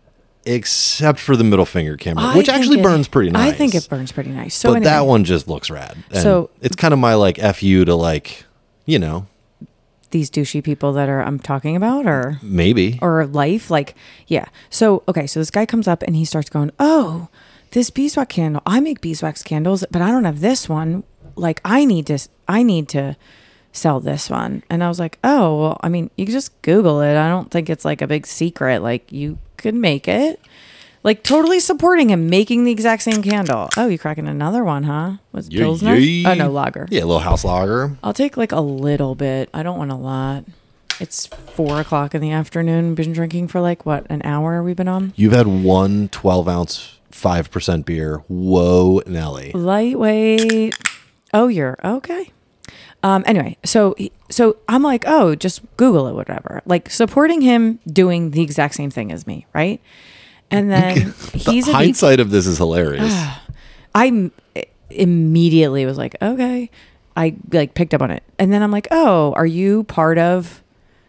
except for the middle finger camera, I which think actually it- burns pretty nice. I think it burns pretty nice. So but anyway, that one just looks rad. And So- it's kind of my like F you to like, you know, these douchey people that are I'm talking about, or maybe. or life, like yeah. So okay, so this guy comes up and he starts going, "Oh, this beeswax candle. I make beeswax candles, but I don't have this one. Like I need to, I need to sell this one." And I was like, "Oh, well, I mean, you can just Google it. I don't think it's like a big secret. Like you could make it." Like totally supporting him making the exact same candle. Oh, you cracking another one, huh? What's Yeah, Pilsner? yeah. Oh no, lager. Yeah, a little house lager. I'll take like a little bit. I don't want a lot. It's four o'clock in the afternoon. Been drinking for like what, an hour we've been on? You've had one twelve ounce, five percent beer. Whoa, Nelly. Lightweight. Oh, you're okay. Um, anyway, so so I'm like, oh, just Google it, whatever. Like supporting him doing the exact same thing as me, right? And then he's The a hindsight of this is hilarious. I m- immediately was like, okay. I like picked up on it. And then I'm like, oh, are you part of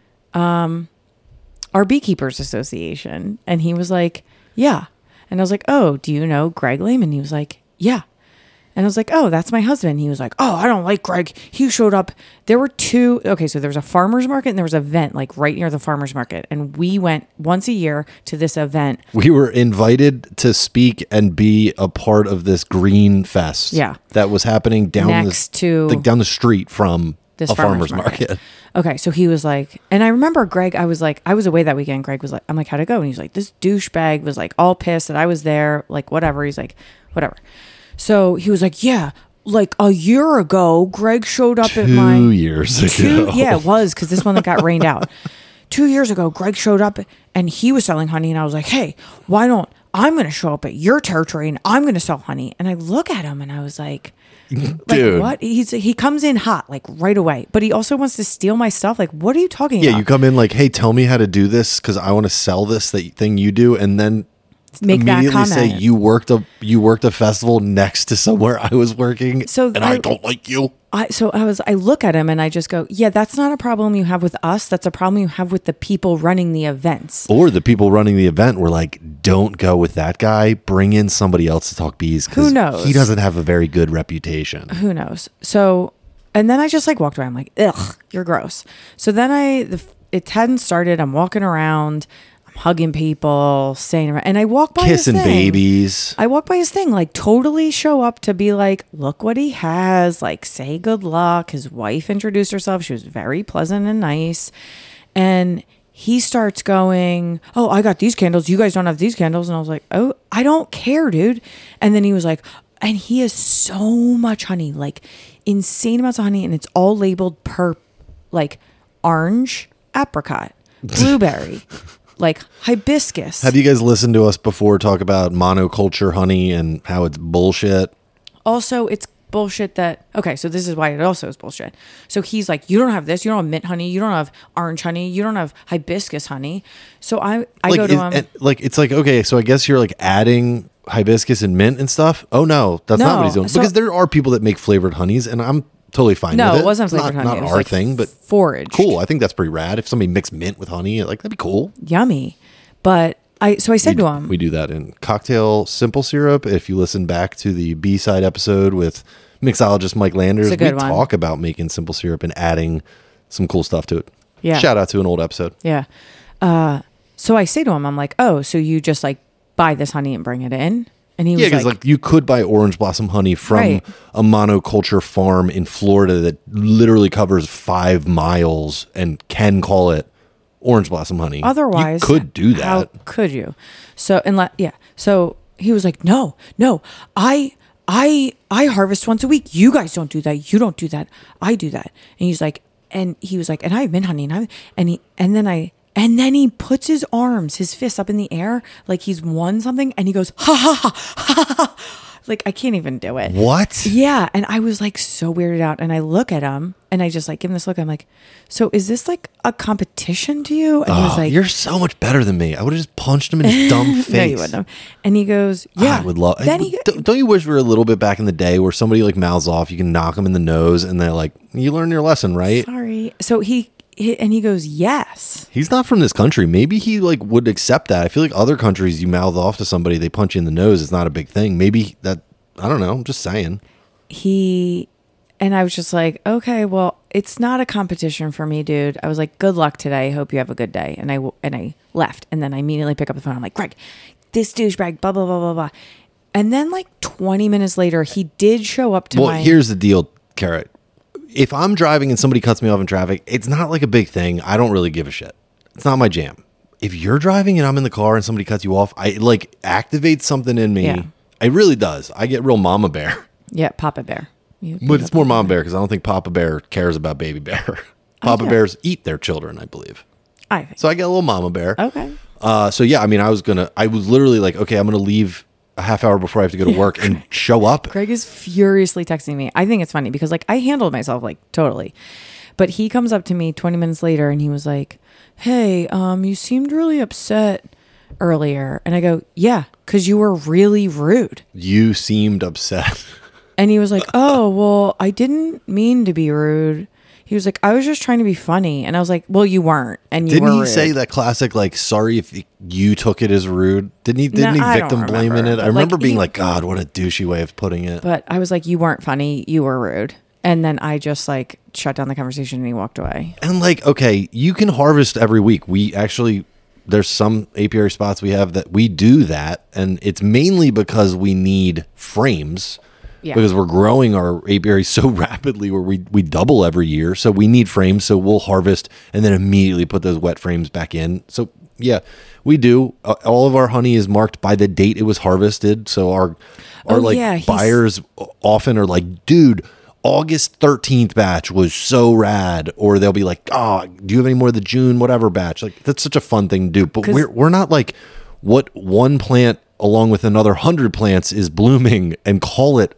um our beekeepers association? And he was like, yeah. And I was like, oh, do you know Greg Lehman? He was like, yeah. And I was like, oh, that's my husband. He was like, oh, I don't like Greg. He showed up. There were two. Okay, so there was a farmer's market and there was an event like right near the farmer's market. And we went once a year to this event. We were invited to speak and be a part of this green fest. Yeah. That was happening down Next the, to like down the street from this a farmer's, farmer's market. market. Okay, so he was like, and I remember Greg, I was like, I was away that weekend. Greg was like, I'm like, how'd it go? And he's like, this douchebag was like all pissed that I was there, like whatever. He's like, whatever. So he was like, yeah, like a year ago, Greg showed up at my Two years two, ago. yeah, it was because this one that got rained out. Two years ago, Greg showed up and he was selling honey, and I was like, hey, why don't I'm going to show up at your territory and I'm going to sell honey? And I look at him and I was like, like Dude. what? He's he comes in hot like right away, but he also wants to steal my stuff. Like, what are you talking Yeah, about? you come in like, hey, tell me how to do this because I want to sell this that thing you do, and then Make that immediately say comment. you worked a you worked a festival next to somewhere I was working, So and I, I- don't like you. I, so I was, I look at him and I just go, yeah, that's not a problem you have with us. That's a problem you have with the people running the events. Or the people running the event were like, don't go with that guy. Bring in somebody else to talk bees. 'cause Who knows? He doesn't have a very good reputation. Who knows? So, and then I just like walked away. I'm like, ugh, you're gross. So then I, the, it hadn't started. I'm walking around, I'm hugging people, saying, and I walk by Kissing his thing. babies. I walk by his thing, like totally show up to be like, look what he has, like say good luck. His wife introduced herself. She was very pleasant and nice. And he starts going, oh, I got these candles. You guys don't have these candles. And I was like, oh, I don't care, dude. And then he was like, and he has so much honey, like insane amounts of honey. And it's all labeled per like orange, apricot, blueberry, like hibiscus. Have you guys listened to us before talk about monoculture honey and how it's bullshit? Also, it's bullshit that, okay, so this is why it also is bullshit. So he's like, you don't have this, you don't have mint honey, you don't have orange honey, you don't have hibiscus honey. So I, I like, go to is- him. and, like it's like, okay, so I guess you're like adding hibiscus and mint and stuff. Oh no, that's not what No, he's doing. so- because there are people that make flavored honeys, and I'm totally fine No, with it. it wasn't It's flavored not, honey. Not It was our like thing, but foraged. cool. I think that's pretty rad. If somebody mixed mint with honey, like that'd be cool. Yummy. But I, so I said to him, We do that in cocktail simple syrup. If you listen back to the B side episode with mixologist Mike Landers, It's a we good one. talk about making simple syrup and adding some cool stuff to it. Yeah. Shout out to an old episode. yeah. Uh, so I say to him, I'm like, oh, so you just like buy this honey and bring it in? And he Yeah, was because like, like, you could buy orange blossom honey from Right. a monoculture farm in Florida that literally covers five miles and can call it orange blossom honey. otherwise, you could do that. How could you? So, and let, yeah. So he was like, no, no, I, I, I harvest once a week. You guys don't do that. You don't do that. I do that. And he's like, and he was like, and I have mint honey, and I, and he, and then I, and then he puts his arms, his fists up in the air like he's won something, and he goes, ha ha ha ha ha. Like, I can't even do it. What? Yeah. And I was like so weirded out. And I look at him and I just like give him this look. I'm like, so is this like a competition to you? And he was Oh, like, you're so much better than me. I would have just punched him in his dumb face. no, you wouldn't have. And he goes, yeah. I would love. Then he, don't, don't you wish we were a little bit back in the day where somebody like mouths off, you can knock them in the nose, and they're like, "You learned your lesson, right?" sorry. So he, he and he goes, yes. He's not from this country. Maybe he like would accept that. I feel like other countries, you mouth off to somebody, they punch you in the nose. It's not a big thing. Maybe that. I don't know. I'm just saying. He and I was just like, okay, well, it's not a competition for me, dude. I was like, good luck today. Hope you have a good day. And I w- and I left. And then I immediately pick up the phone. I'm like, Greg, this douchebag, blah blah blah blah blah. And then like twenty minutes later, he did show up to Well, my. here's the deal, Carrot. If I'm driving and somebody cuts me off in traffic, it's not like a big thing. I don't really give a shit. It's not my jam. If you're driving and I'm in the car and somebody cuts you off, I like activates something in me. Yeah. It really does. I get real mama bear. Yeah, Papa Bear. You, But it's more mama bear because I don't think Papa Bear cares about baby bear. Papa do. bears eat their children, I believe. I think. So I get a little mama bear. Okay. Uh, so yeah, I mean, I was gonna, I was literally like, okay, I'm gonna leave a half hour before I have to go to work and show up. Greg is furiously texting me. I think it's funny because like I handled myself like totally. But he comes up to me twenty minutes later and he was like, hey, um, you seemed really upset earlier. And I go, yeah, because you were really rude. You seemed upset. And he was like, oh, well, I didn't mean to be rude. He was like, I was just trying to be funny. And I was like, well, you weren't. And you Didn't were he rude. say that classic, like, sorry if you took it as rude? Didn't he, didn't No, he I don't victim blame in remember. it? I Like, remember being he- like, God, what a douchey way of putting it. But I was like, you weren't funny. You were rude. And then I just like shut down the conversation and he walked away. And like, okay, you can harvest every week. We actually, there's some apiary spots we have that we do that. And it's mainly because we need frames. Yeah. Because we're growing our apiary so rapidly where we, we double every year. So we need frames. So we'll harvest and then immediately put those wet frames back in. So yeah, we do. Uh, all of our honey is marked by the date it was harvested. So our, our Oh, like yeah, he's- buyers often are like, dude, August thirteenth batch was so rad. Or they'll be like, oh, do you have any more of the June whatever batch? Like that's such a fun thing to do. But 'Cause- we're, we're not like what one plant along with another hundred plants is blooming and call it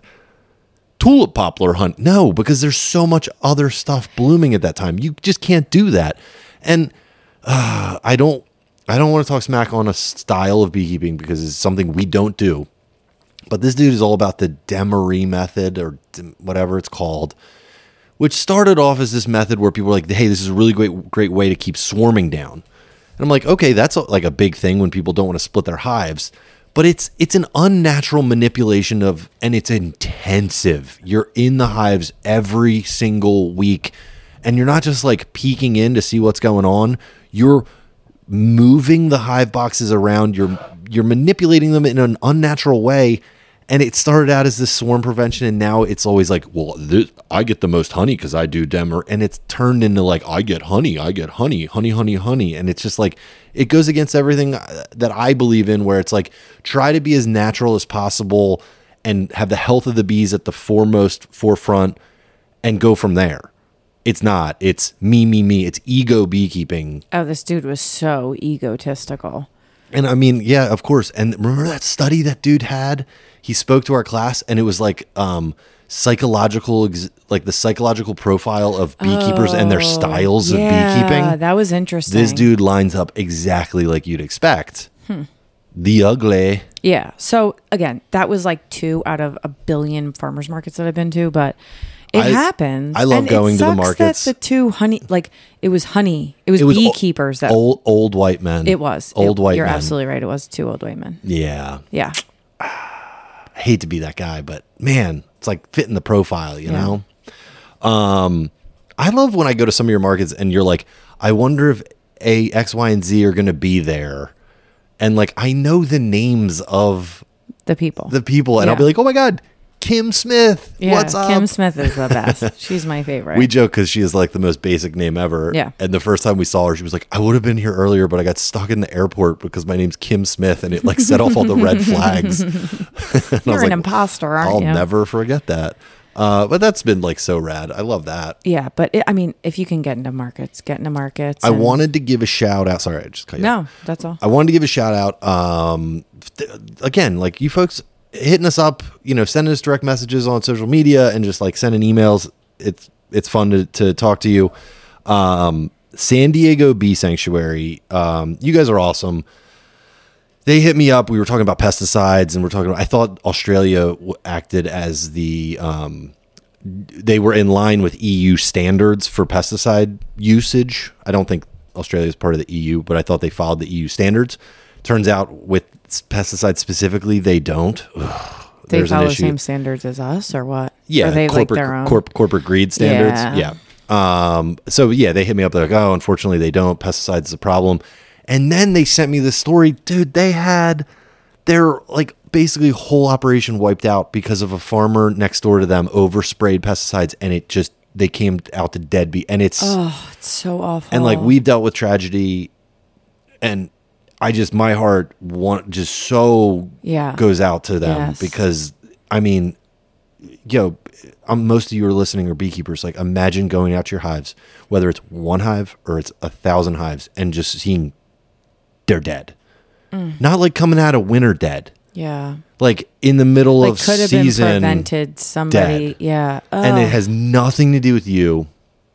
tulip poplar hunt. No, because there's so much other stuff blooming at that time. You just can't do that. And uh, I don't I don't want to talk smack on a style of beekeeping because it's something we don't do. But this dude is all about the Demery method or whatever it's called, which started off as this method where people were like, hey, this is a really great great way to keep swarming down. And I'm like, okay, that's a, like a big thing when people don't want to split their hives. But it's it's an unnatural manipulation of, and it's intensive. You're in the hives every single week, and you're not just like peeking in to see what's going on. You're moving the hive boxes around. You're you're manipulating them in an unnatural way. And it started out as this swarm prevention, and now it's always like, well, this, I get the most honey because I do Demer, and it's turned into like, I get honey, I get honey, honey, honey, honey, and it's just like, it goes against everything that I believe in, where it's like, try to be as natural as possible and have the health of the bees at the foremost forefront and go from there. It's not, it's me, me, me, it's ego beekeeping. Oh, this dude was so egotistical. And I mean, yeah, of course. And remember that study that dude had? He spoke to our class, and it was like um, psychological, ex- like the psychological profile of beekeepers and their styles Yeah, of beekeeping. that was interesting. This dude lines up exactly like you'd expect. Hmm. The ugly. Yeah. So again, that was like two out of a billion farmers markets that I've been to, but it I- happens. I love And it going to the sucks markets. That the two honey, like it was honey, it was, It was o- beekeepers that Old old white men. it was Old It- white You're men. absolutely right. It was two old white men. Yeah. Yeah. I hate to be that guy, but man, it's like fitting the profile, you Yeah. know? Um, I love when I go to some of your markets and you're like, I wonder if A, X, Y, and Z are going to be there. And like, I know the names of The people. the people, and I'll Yeah. be like, oh my God, Kim Smith. yeah, What's up? Kim Smith is the best. She's my favorite. We joke because she is like the most basic name ever. Yeah. And the first time we saw her, she was like, I would have been here earlier, but I got stuck in the airport because my name's Kim Smith, and it like set off all the red flags. And I You're was an like, imposter, aren't I'll you? never forget that. Uh, but that's been like so rad. I love that. Yeah, but it, I mean, if you can get into markets, get into markets. I and- wanted to give a shout out. Sorry, I just cut you off. No, that's all. I wanted to give a shout out. Um, th- again, like you folks hitting us up, you know, sending us direct messages on social media and just like sending emails. It's it's fun to, to talk to you. Um, San Diego Bee Sanctuary, um, you guys are awesome. They hit me up. We were talking about pesticides, and we're talking about, I thought Australia w- acted as the, um, they were in line with E U standards for pesticide usage. I don't think Australia is part of the E U, but I thought they followed the E U standards. Turns out with pesticides specifically, they don't. Ugh, they follow the same standards as us, or what? Yeah, or they corporate, like their own corp, corporate greed standards. Yeah. yeah. Um. So yeah, they hit me up. They're like, oh, unfortunately, they don't. Pesticides is a problem. And then they sent me this story, dude. They had their like basically whole operation wiped out because of a farmer next door to them oversprayed pesticides, and it just they came out to dead bee. And it's oh, it's so awful. And like we've dealt with tragedy, and I just my heart want just so yeah. goes out to them yes. because I mean, yo, um, most of you are listening are beekeepers. Like imagine going out to your hives, whether it's one hive or it's a thousand hives, and just seeing they're dead. Mm. Not like coming out of winter dead. Yeah. Like in the middle like of could have season. Been prevented somebody. Dead. Yeah. Oh. And it has nothing to do with you.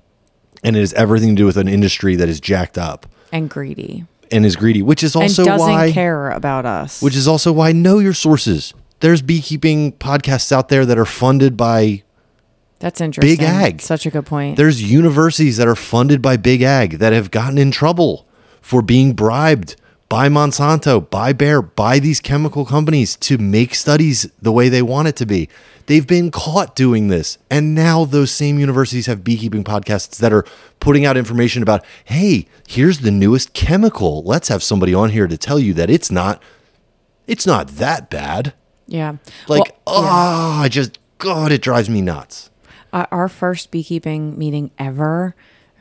And it has everything to do with an industry that is jacked up. And greedy. And is greedy, which is also and doesn't why. care about us. Which is also why know your sources. There's beekeeping podcasts out there that are funded by That's interesting. Big Ag. Such a good point. There's universities that are funded by Big Ag that have gotten in trouble for being bribed by Monsanto, by Bayer, by these chemical companies to make studies the way they want it to be. They've been caught doing this. And now those same universities have beekeeping podcasts that are putting out information about, hey, here's the newest chemical. Let's have somebody on here to tell you that it's not, it's not that bad. Yeah. Like, well, oh, yeah. I just, God, it drives me nuts. Uh, our first beekeeping meeting ever,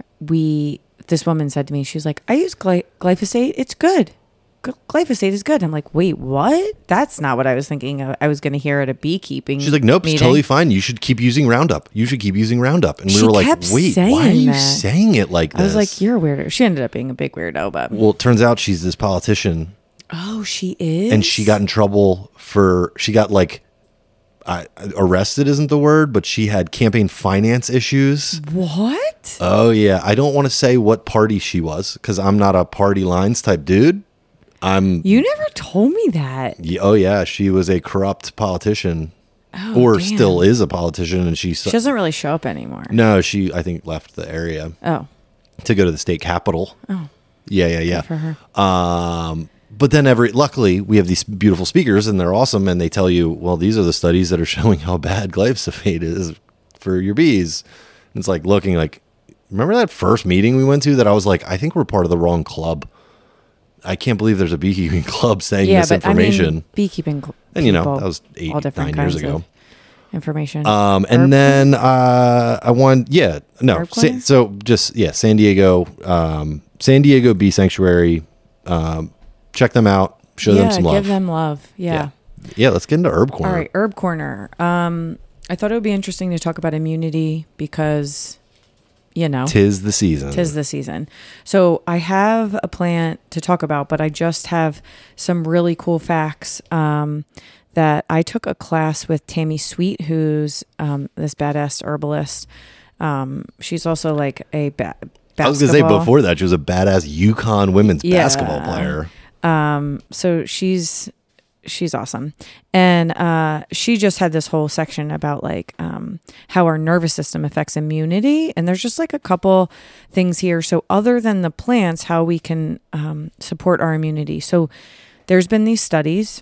we, this woman said to me, she was like, I use gly- glyphosate. It's good. G- glyphosate is good. I'm like, wait, what? That's not what I was thinking of. I was going to hear at a beekeeping She's like, nope, meeting. it's totally fine. You should keep using Roundup. You should keep using Roundup. And we She were like, kept wait, saying why are you that. saying it like this? I was like, you're a weirdo. She ended up being a big weirdo, but. Well, it turns out she's this politician. Oh, she is? And she got in trouble for, she got like, uh, arrested isn't the word, but she had campaign finance issues. What? Oh, yeah. I don't want to say what party she was because I'm not a party lines type dude. I'm. You never told me that. Yeah, oh, yeah. She was a corrupt politician Oh, or damn. still is a politician. And she, She doesn't really show up anymore. no, she, I think, left the area Oh. to go to the state capitol. Oh. Yeah, yeah, yeah. Good for her. Um, but then every luckily we have these beautiful speakers and they're awesome and they tell you, well, these are the studies that are showing how bad glyphosate is for your bees. And it's like looking like, remember that first meeting we went to that I was like, I think we're part of the wrong club. I can't believe there's a beekeeping club saying Yeah, this but information. I mean, beekeeping cl- and you know, people, that was eight, all different nine years kinds ago. of information. Um, and Herb- then uh, I want, yeah, no, Herb Sa- corner? so just yeah, San Diego, um, San Diego Bee Sanctuary. Um, check them out. Show yeah, them some love. give them love. Yeah. yeah, yeah. Let's get into Herb Corner. All right, Herb Corner. Um, I thought it would be interesting to talk about immunity because, you know, Tis the season. tis the season. So I have a plant to talk about, but I just have some really cool facts. Um, that I took a class with Tammy Sweet, who's um, this badass herbalist. Um, she's also like a ba- basketball. I was gonna say before that she was a badass UConn women's Yeah. basketball player. Um, so she's she's awesome, and uh, she just had this whole section about like um, how our nervous system affects immunity, and there's just like a couple things here. So other than the plants, how we can um, support our immunity. So there's been these studies.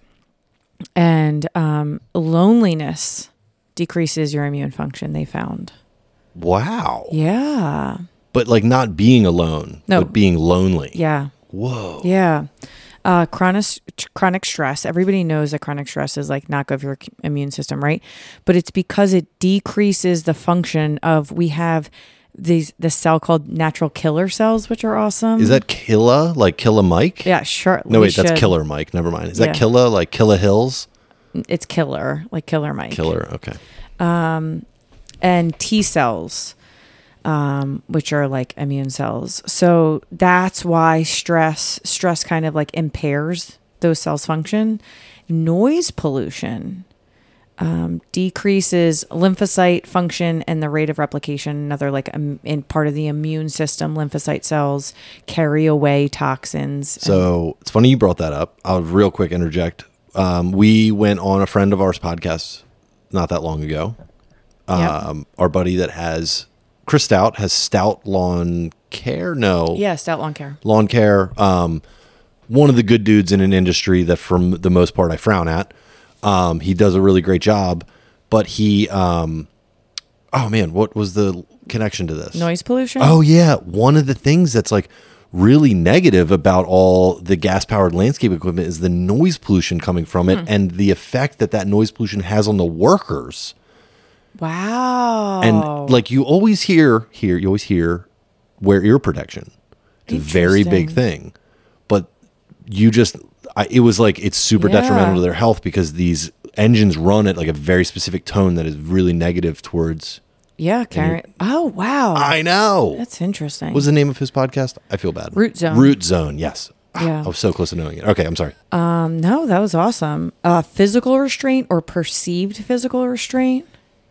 And um, loneliness decreases your immune function, they found. Wow. Yeah. But like not being alone, No. but being lonely. Yeah. Whoa. Yeah. Uh, chronic, chronic stress. Everybody knows that chronic stress is like not good for your immune system, right? But it's because it decreases the function of, we have these this cell called natural killer cells, which are awesome. Is that Killa? Like Killa Mike? Yeah, sure. No, we wait, that's should. Killer Mike. Never mind. Is Yeah. that Killa? Like Killa Hills? It's killer, like Killer Mike. Killer. Okay. And T cells, um, which are like immune cells. So that's why stress, stress kind of like impairs those cells' function. Noise pollution Um, decreases lymphocyte function and the rate of replication. Another like um, in part of the immune system, lymphocyte cells carry away toxins. So it's funny you brought that up. I'll real quick interject. Um, we went on a friend of ours podcast not that long ago. Um, Yep. Our buddy that has Chris Stout has Stout Lawn Care. No, Yeah, stout lawn care. Lawn Care. Um, one of the good dudes in an industry that, for the most part, I frown at. Um, he does a really great job, but he, um, oh man, what was the connection to this? Noise pollution. Oh yeah. One of the things that's like really negative about all the gas powered landscape equipment is the noise pollution coming from it and the effect that that noise pollution has on the workers. Wow. And like you always hear here, you always hear wear ear protection. It's a very big thing, but you just, I, it was like, it's super Yeah. detrimental to their health because these engines run at like a very specific tone that is really negative towards. Yeah, carry. Oh wow, I know. that's interesting. What was the name of his podcast? I feel bad. Root Zone. Root Zone. Yes. Yeah. I was so close to knowing it. Okay. I'm sorry. Um, no, that was awesome. Uh, physical restraint or perceived physical restraint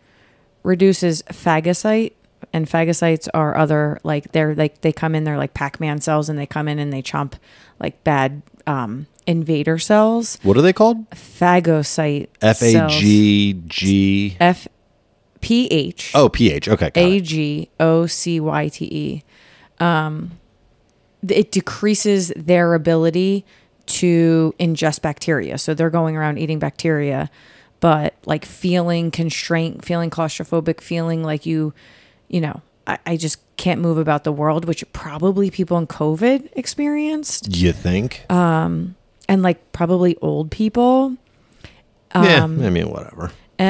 reduces phagocyte, and phagocytes are other like they're like they come in they're like Pac-Man cells, and they come in and they chomp like bad um, invader cells. What are they called? Phagocyte. F A cells. G G. F P H. Oh, P H. Okay. got A it. G O C Y T E. Um, it decreases their ability to ingest bacteria. So they're going around eating bacteria, but like feeling constraint, feeling claustrophobic, feeling like you, you know, I, I just can't move about the world, which probably people in COVID experienced. You think? Uh, And like probably old people. yeah. um, I mean, whatever. And,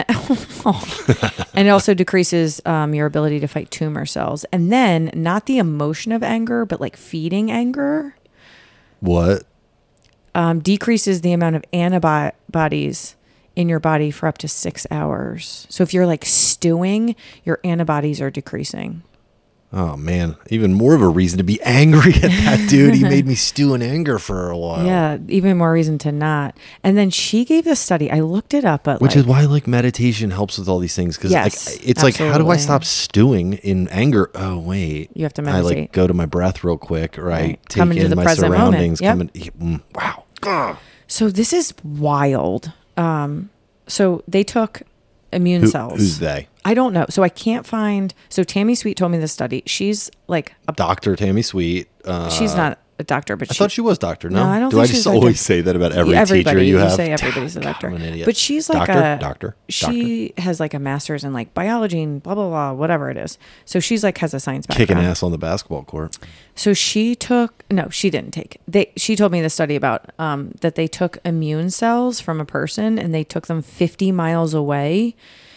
and it also decreases um, your ability to fight tumor cells. And then not the emotion of anger, but like feeding anger, What? um, decreases the amount of antibodies in your body for up to six hours. So if you're like stewing, your antibodies are decreasing. Oh man, even more of a reason to be angry at that dude. He made me stew in anger for a while. Yeah, even more reason to not. And then she gave this study. I looked it up, but Which like, is why like meditation helps with all these things because Yes, like, it's like how do I absolutely. stop stewing in anger? Oh wait, You have to I like meditate. go to my breath real quick, right? Right. Take Come into in the my present moment. surroundings. Yep. Come in, mm, wow. So this is wild. Um, so they took immune Who, cells. who's they? I don't know. So I can't find. So Tammy Sweet told me this study. She's like, a, Doctor Tammy Sweet. Uh, she's not a doctor, but I she, thought she was doctor. No, No, I don't Do think I she's just a doctor. always say that about every everybody. teacher you have? say everybody's a God, doctor. I'm an idiot. But she's like doctor, a doctor. She has like a master's in like biology and blah blah blah, whatever it is. So she's like has a science background. Kicking ass on the basketball court. So she took no, she didn't take. They she told me the study about um, that they took immune cells from a person and they took them fifty miles away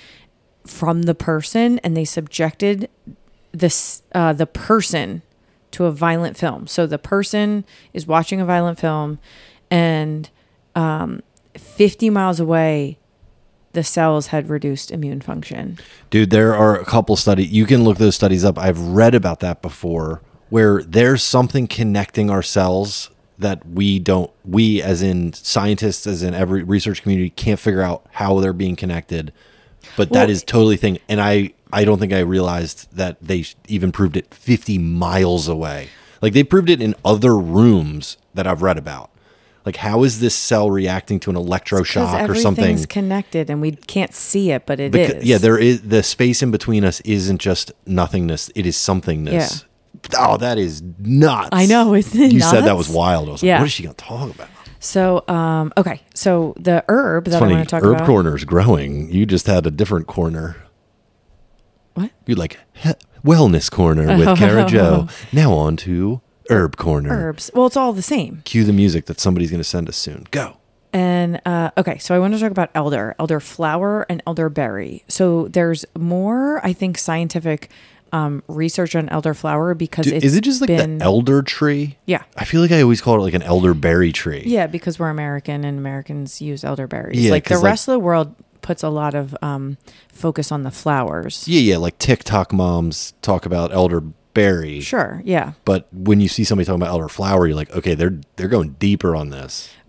from the person and they subjected this uh, the person to a violent film. So the person is watching a violent film and um, fifty miles away the cells had reduced immune function. Dude, there are a couple studies. You can look those studies up. I've read about that before where there's something connecting our cells that we don't, we as in scientists, as in every research community can't figure out how they're being connected. But that Well- is totally thing. And I, I don't think I realized that they even proved it fifty miles away. Like they proved it in other rooms that I've read about. Like how is this cell reacting to an electroshock or something? Everything's connected and we can't see it, but it is. Because, yeah, there is the space in between us isn't just nothingness; it is somethingness. Oh, that is nuts! I know, isn't it You said that was nuts? wild. I was Yeah. like, what is she going to talk about? So, um, okay. So the herb that It's I funny. want to talk Herb about. corner is growing. You just had a different corner. What? You like he- wellness corner with Kara Joe. Now on to herb corner. Herbs. Well, it's all the same. Cue the music that somebody's going to send us soon. Go. And uh, okay, so I want to talk about elder, elderflower, and elderberry. So there's more, I think, scientific um, research on elderflower because Do- it's is it just like been, the elder tree? Yeah. I feel like I always call it like an elderberry tree. Yeah, because we're American and Americans use elderberries. Yeah, like the 'cause, like- rest of the world puts a lot of um, focus on the flowers. Yeah, yeah. Like TikTok moms talk about elderberry. Sure, yeah. But when you see somebody talking about elderflower, you're like, okay, they're they're going deeper on this.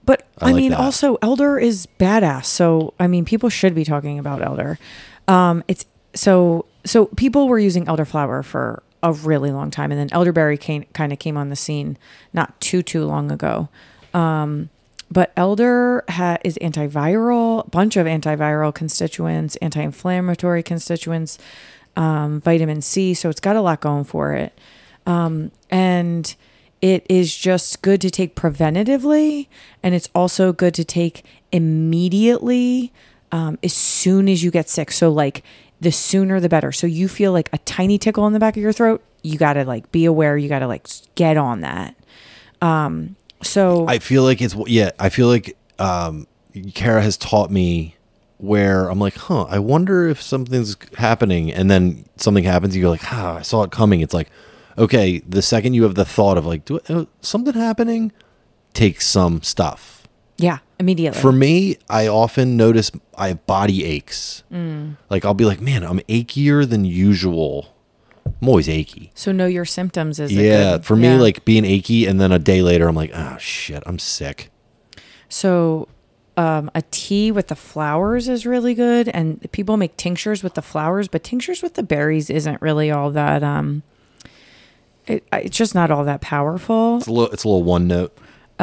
But I I, like mean, that. also elder is badass. So I mean, people should be talking about elder. Um, it's so so people were using elderflower for a really long time, and then elderberry came, kind of came on the scene not too too long ago. Um, but elder ha- is antiviral, bunch of antiviral constituents, anti-inflammatory constituents, um, vitamin C. So it's got a lot going for it, um, and it is just good to take preventatively, and it's also good to take immediately um, as soon as you get sick. So like the sooner the better. So you feel like a tiny tickle in the back of your throat, you got to like be aware. You got to like get on that. Um, so I feel like it's, yeah, I feel like um, Kara has taught me where I'm like, huh, I wonder if something's happening. And then something happens. You go like, ah, I saw it coming. It's like, okay, the second you have the thought of like, do uh, something happening, take some stuff. yeah, immediately. For me, I often notice I have body aches. Mm. Like I'll be like, man, I'm achier than usual. I'm always achy. So know your symptoms is a Yeah, good- for me, yeah. like being achy, and then a day later, I'm like, oh shit, I'm sick. So um, a tea with the flowers is really good, and people make tinctures with the flowers, but tinctures with the berries isn't really all that. Um, it, it's just not all that powerful. It's a little, it's a little one note.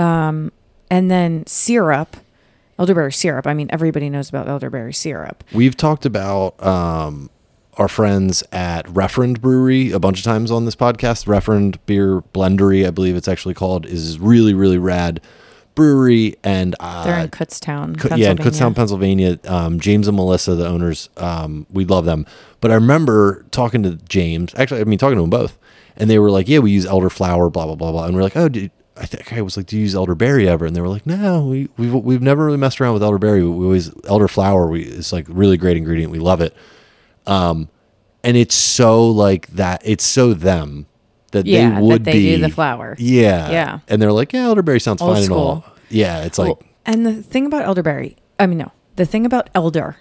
And then syrup, elderberry syrup. I mean, everybody knows about elderberry syrup. We've talked about um, our friends at Referend Brewery a bunch of times on this podcast. Referend Beer Blendery, I believe it's actually called, is really, really rad brewery. And uh, They're in Kutztown, Co- yeah, in Kutztown, Pennsylvania. Um, James and Melissa, the owners, um, we love them. But I remember talking to James, actually, I mean, talking to them both, and they were like, yeah, we use elderflower, blah, blah, blah, blah. And we're like, oh, dude, I think I was like, do you use elderberry ever? And they were like, no, we, we've, we've never really messed around with elderberry. We always, elderflower, we, it's like really great ingredient. We love it. Um, and it's so like that, it's so them that Yeah, they that would they be. do the flower. Yeah. Yeah. And they're like, yeah, elderberry sounds Old fine and school. all. Yeah. It's like, Well, and the thing about elderberry, I mean, no, the thing about elder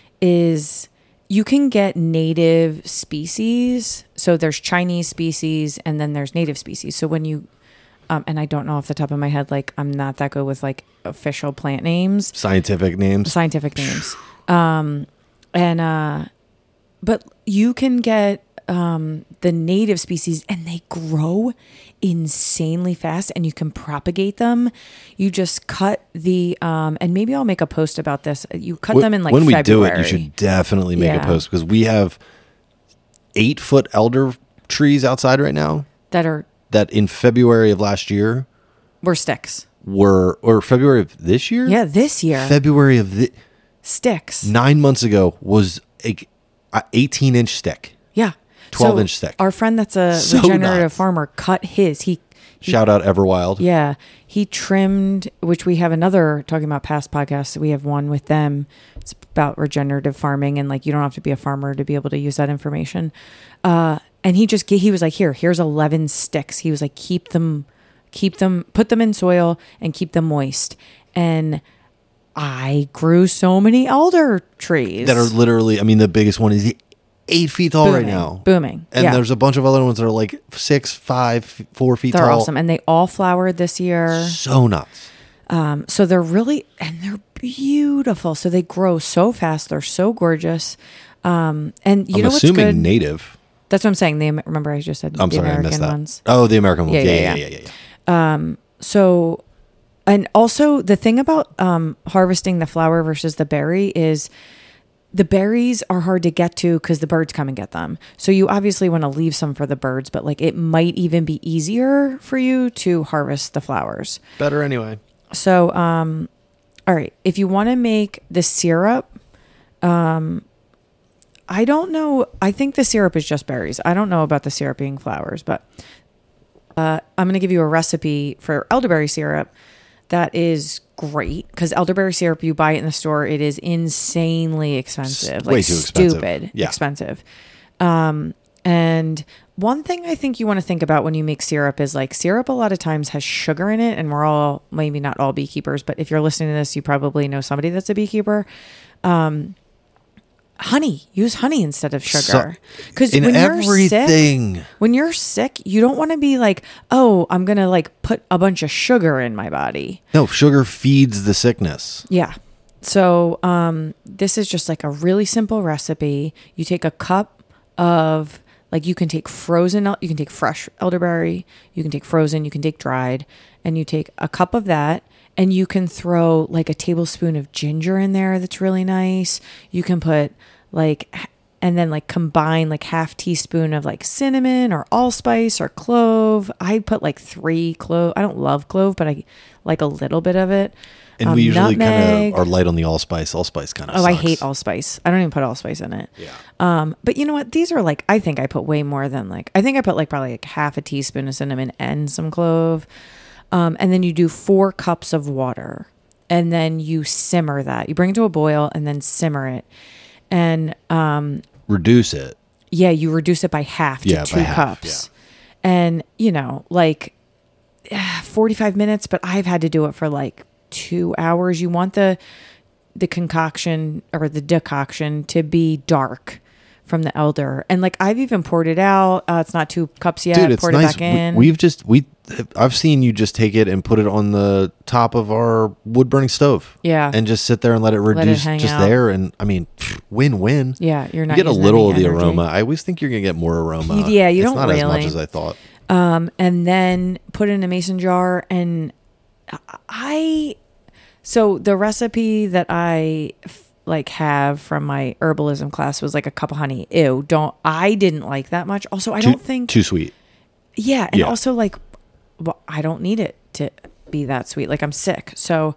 is you can get native species. So there's Chinese species and then there's native species. So when you, um, and I don't know off the top of my head, like I'm not that good with like official plant names, scientific names. scientific names. Um, and, uh, but you can get, um, the native species and they grow insanely fast and you can propagate them. You just cut the, um, and maybe I'll make a post about this. You cut Wh- them in like when we February. do it, you should definitely make Yeah. a post because we have eight foot elder trees outside right now that are, that in February of last year were sticks. were, or February of this year? Yeah. This year, February of the, sticks. nine months ago was a, a eighteen inch stick. Yeah. twelve So inch stick. Our friend that's a So regenerative nuts. farmer cut his, he, he Shout out Everwild. Yeah. He trimmed, which we have another talking about past podcasts. We have one with them. It's about regenerative farming. And like, you don't have to be a farmer to be able to use that information. Uh, and he just, he was like, here, here's eleven sticks. He was like, keep them, keep them, put them in soil and keep them moist. And I grew so many elder trees That are literally, I mean, the biggest one is eight feet tall right Booming. now. Booming. And Yeah. there's a bunch of other ones that are like six, five, four feet They're tall. awesome. And they all flowered this year. So nuts. Um, so they're really, and they're beautiful. So they grow so fast. They're so gorgeous. Um, and you I'm know what's assuming good? native. That's what I'm saying. They, remember I just said I'm the sorry, I American missed that. ones. Oh, the American ones. Yeah, Yeah, yeah, yeah, yeah, yeah. yeah. yeah, yeah. So, and also the thing about um, harvesting the flower versus the berry is the berries are hard to get to because the birds come and get them. So you obviously want to leave some for the birds, but like it might even be easier for you to harvest the flowers. Better anyway. So, um, all right, if you want to make the syrup, um, I don't know. I think the syrup is just berries. I don't know about the syrup being flowers, but uh, I'm going to give you a recipe for elderberry syrup that is great because elderberry syrup, you buy it in the store, it is insanely expensive, It's way like too expensive. stupid Yeah. expensive. Um, and one thing I think you want to think about when you make syrup is like syrup a lot of times has sugar in it, and we're all, maybe not all beekeepers, but if you're listening to this, you probably know somebody that's a beekeeper. Um, honey. Use honey instead of So- sugar. Because in when you're sick, everything. when you're sick, you don't want to be like, oh, I'm gonna like put a bunch of sugar in my body. No, sugar feeds the sickness. Yeah. So um, this is just like a really simple recipe. You take a cup of like you can take frozen, el- you can take fresh elderberry, you can take frozen, you can take dried, and you take a cup of that, and you can throw like a tablespoon of ginger in there. That's really nice. You can put like, h- and then like combine like half teaspoon of like cinnamon or allspice or clove. I put like three clove. I don't love clove, but I like a little bit of it. And Um, we usually kind nutmeg. of are light on the allspice. Allspice kind of Oh, sucks. I hate allspice. I don't even put allspice in it. Yeah. Um, but you know what? These are like, I think I put way more than like, I think I put like probably like half a teaspoon of cinnamon and some clove. Um, and then you do four cups of water, and then you simmer that. You bring it to a boil and then simmer it. And um, Reduce it. yeah, you reduce it by half to Yeah, by two half, cups. And, you know, like eh, forty-five minutes, but I've had to do it for like two hours. You want the the concoction or the decoction to be dark from the elder. And like I've even poured it out. Uh, it's not two cups yet. Dude, it's poured nice. it back in. We, we've just we I've seen you just take it and put it on the top of our wood burning stove. Yeah. And just sit there and let it Let it reduce hang just out. there. And I mean, win win. yeah, you're You not get a using little of any the energy. aroma. I always think you're gonna get more aroma. You- yeah, you it's don't not as much really. as I thought. Um, and then put it in a mason jar. And I, so the recipe that I f- like have from my herbalism class was like a cup of honey. Ew, don't, I didn't like that much. Also, I Too, don't think, too sweet. yeah. And Yeah. also like, well, I don't need it to be that sweet. Like I'm sick. So,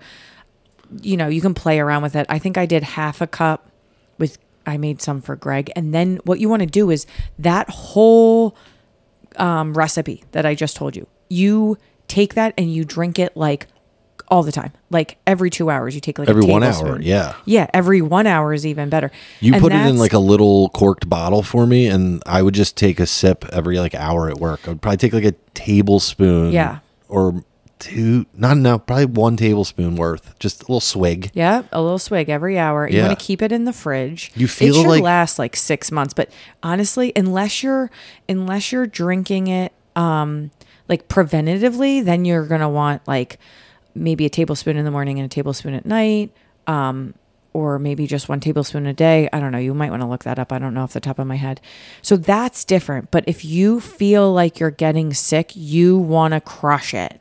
you know, you can play around with it. I think I did half a cup with, I made some for Greg. And then what you want to do is that whole um, recipe that I just told you, you take that and you drink it like all the time. Like every two hours, you take like Every a one hour, tablespoon. yeah. Yeah, every one hour is even better. You And put it in that's- like a little corked bottle for me, and I would just take a sip every like hour at work. I would probably take like a tablespoon, Yeah. or two, not enough, probably one tablespoon worth, just a little swig. Yeah, a little swig every hour. You Yeah. want to keep it in the fridge. You feel it should like- last like six months, but honestly, unless you're unless you're drinking it um like preventatively, then you're gonna want like maybe a tablespoon in the morning and a tablespoon at night, um, or maybe just one tablespoon a day. I don't know. You might want to look that up. I don't know off the top of my head. So that's different. But if you feel like you're getting sick, you want to crush it.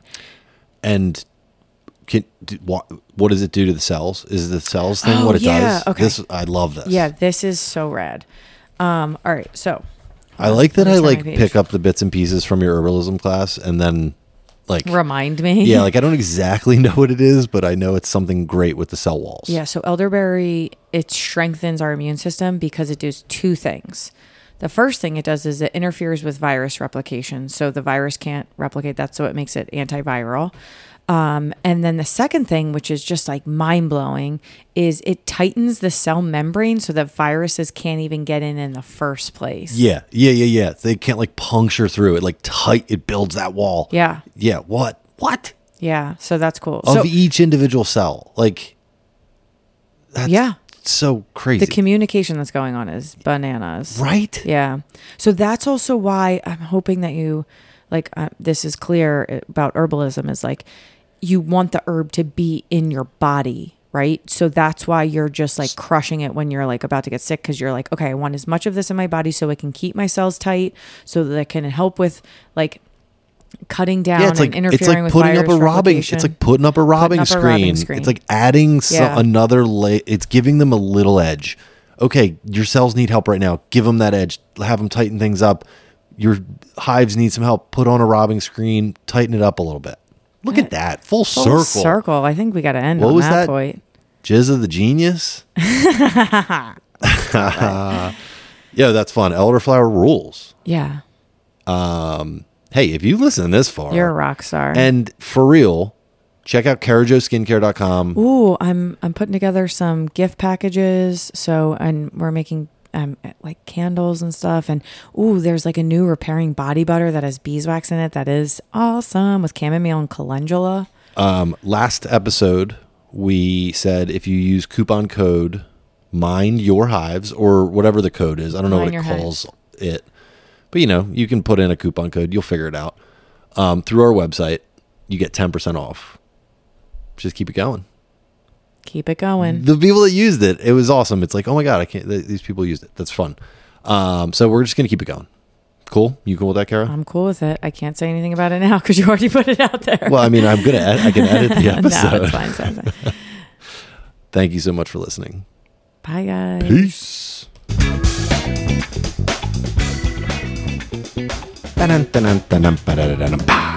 And can do, what, what does it do to the cells? Is the cells thing Oh, what it yeah, does? okay. This I love this. Yeah, this is so rad. Um, all right, so I like that Let me I turn my like page. pick up the bits and pieces from your herbalism class and then like remind me. yeah, like I don't exactly know what it is, but I know it's something great with the cell walls. Yeah, so elderberry, it strengthens our immune system because it does two things. The first thing it does is it interferes with virus replication. So the virus can't replicate that, so it makes it antiviral. Um, and then the second thing, which is just like mind blowing, is it tightens the cell membrane so that viruses can't even get in in the first place. Yeah, yeah, yeah, yeah. They can't like puncture through it. Like tight, it builds that wall. Yeah. Yeah. What? What? Yeah. So that's cool. Of So each individual cell. Like, that's yeah, so crazy. the communication that's going on is bananas. right? Yeah. So that's also why I'm hoping that you, like, uh, this is clear about herbalism is like, you want the herb to be in your body, right? So that's why you're just like crushing it when you're like about to get sick because you're like, okay, I want as much of this in my body so it can keep my cells tight, so that it can help with like cutting down Yeah, it's and like interfering it's like with putting up virus a robbing. replication. It's like putting up a robbing, up a screen. robbing screen. It's like adding so, Yeah. another lay. It's giving them a little edge. Okay, your cells need help right now. Give them that edge. Have them tighten things up. Your hives need some help. Put on a robbing screen. Tighten it up a little bit. Look at that full, Full circle. circle. I think we got to end What on was that, that? point. Jizz of the genius. Yeah, that's fun. Elderflower rules. Yeah. Hey, if you listen this far, You're a rock star. and for real, check out Karajo Skincare dot com. Ooh, I'm I'm putting together some gift packages. So, and we're making um like candles and stuff. And ooh, there's like a new repairing body butter that has beeswax in it. That is awesome with chamomile and calendula. Um, last episode, we said if you use coupon code Mind Your Hives, or whatever the code is. I don't know Mind what it Your calls it. But, you know, you can put in a coupon code. You'll figure it out. Um, through our website, you get ten percent off. Just keep it going. Keep it going. The people that used it, it was awesome. It's like, oh my God, I can't, th- these people used it. That's fun. Um, so we're just going to keep it going. Cool? You cool with that, Kara? I'm cool with it. I can't say anything about it now because you already put it out there. Well, I mean, I'm going to, ed- I can edit the episode. No, it's fine. It's fine, it's fine. Thank you so much for listening. Bye, guys. Peace. Ba-dun, ba-dun, ba-dun, ba-dun, ba-dun, ba.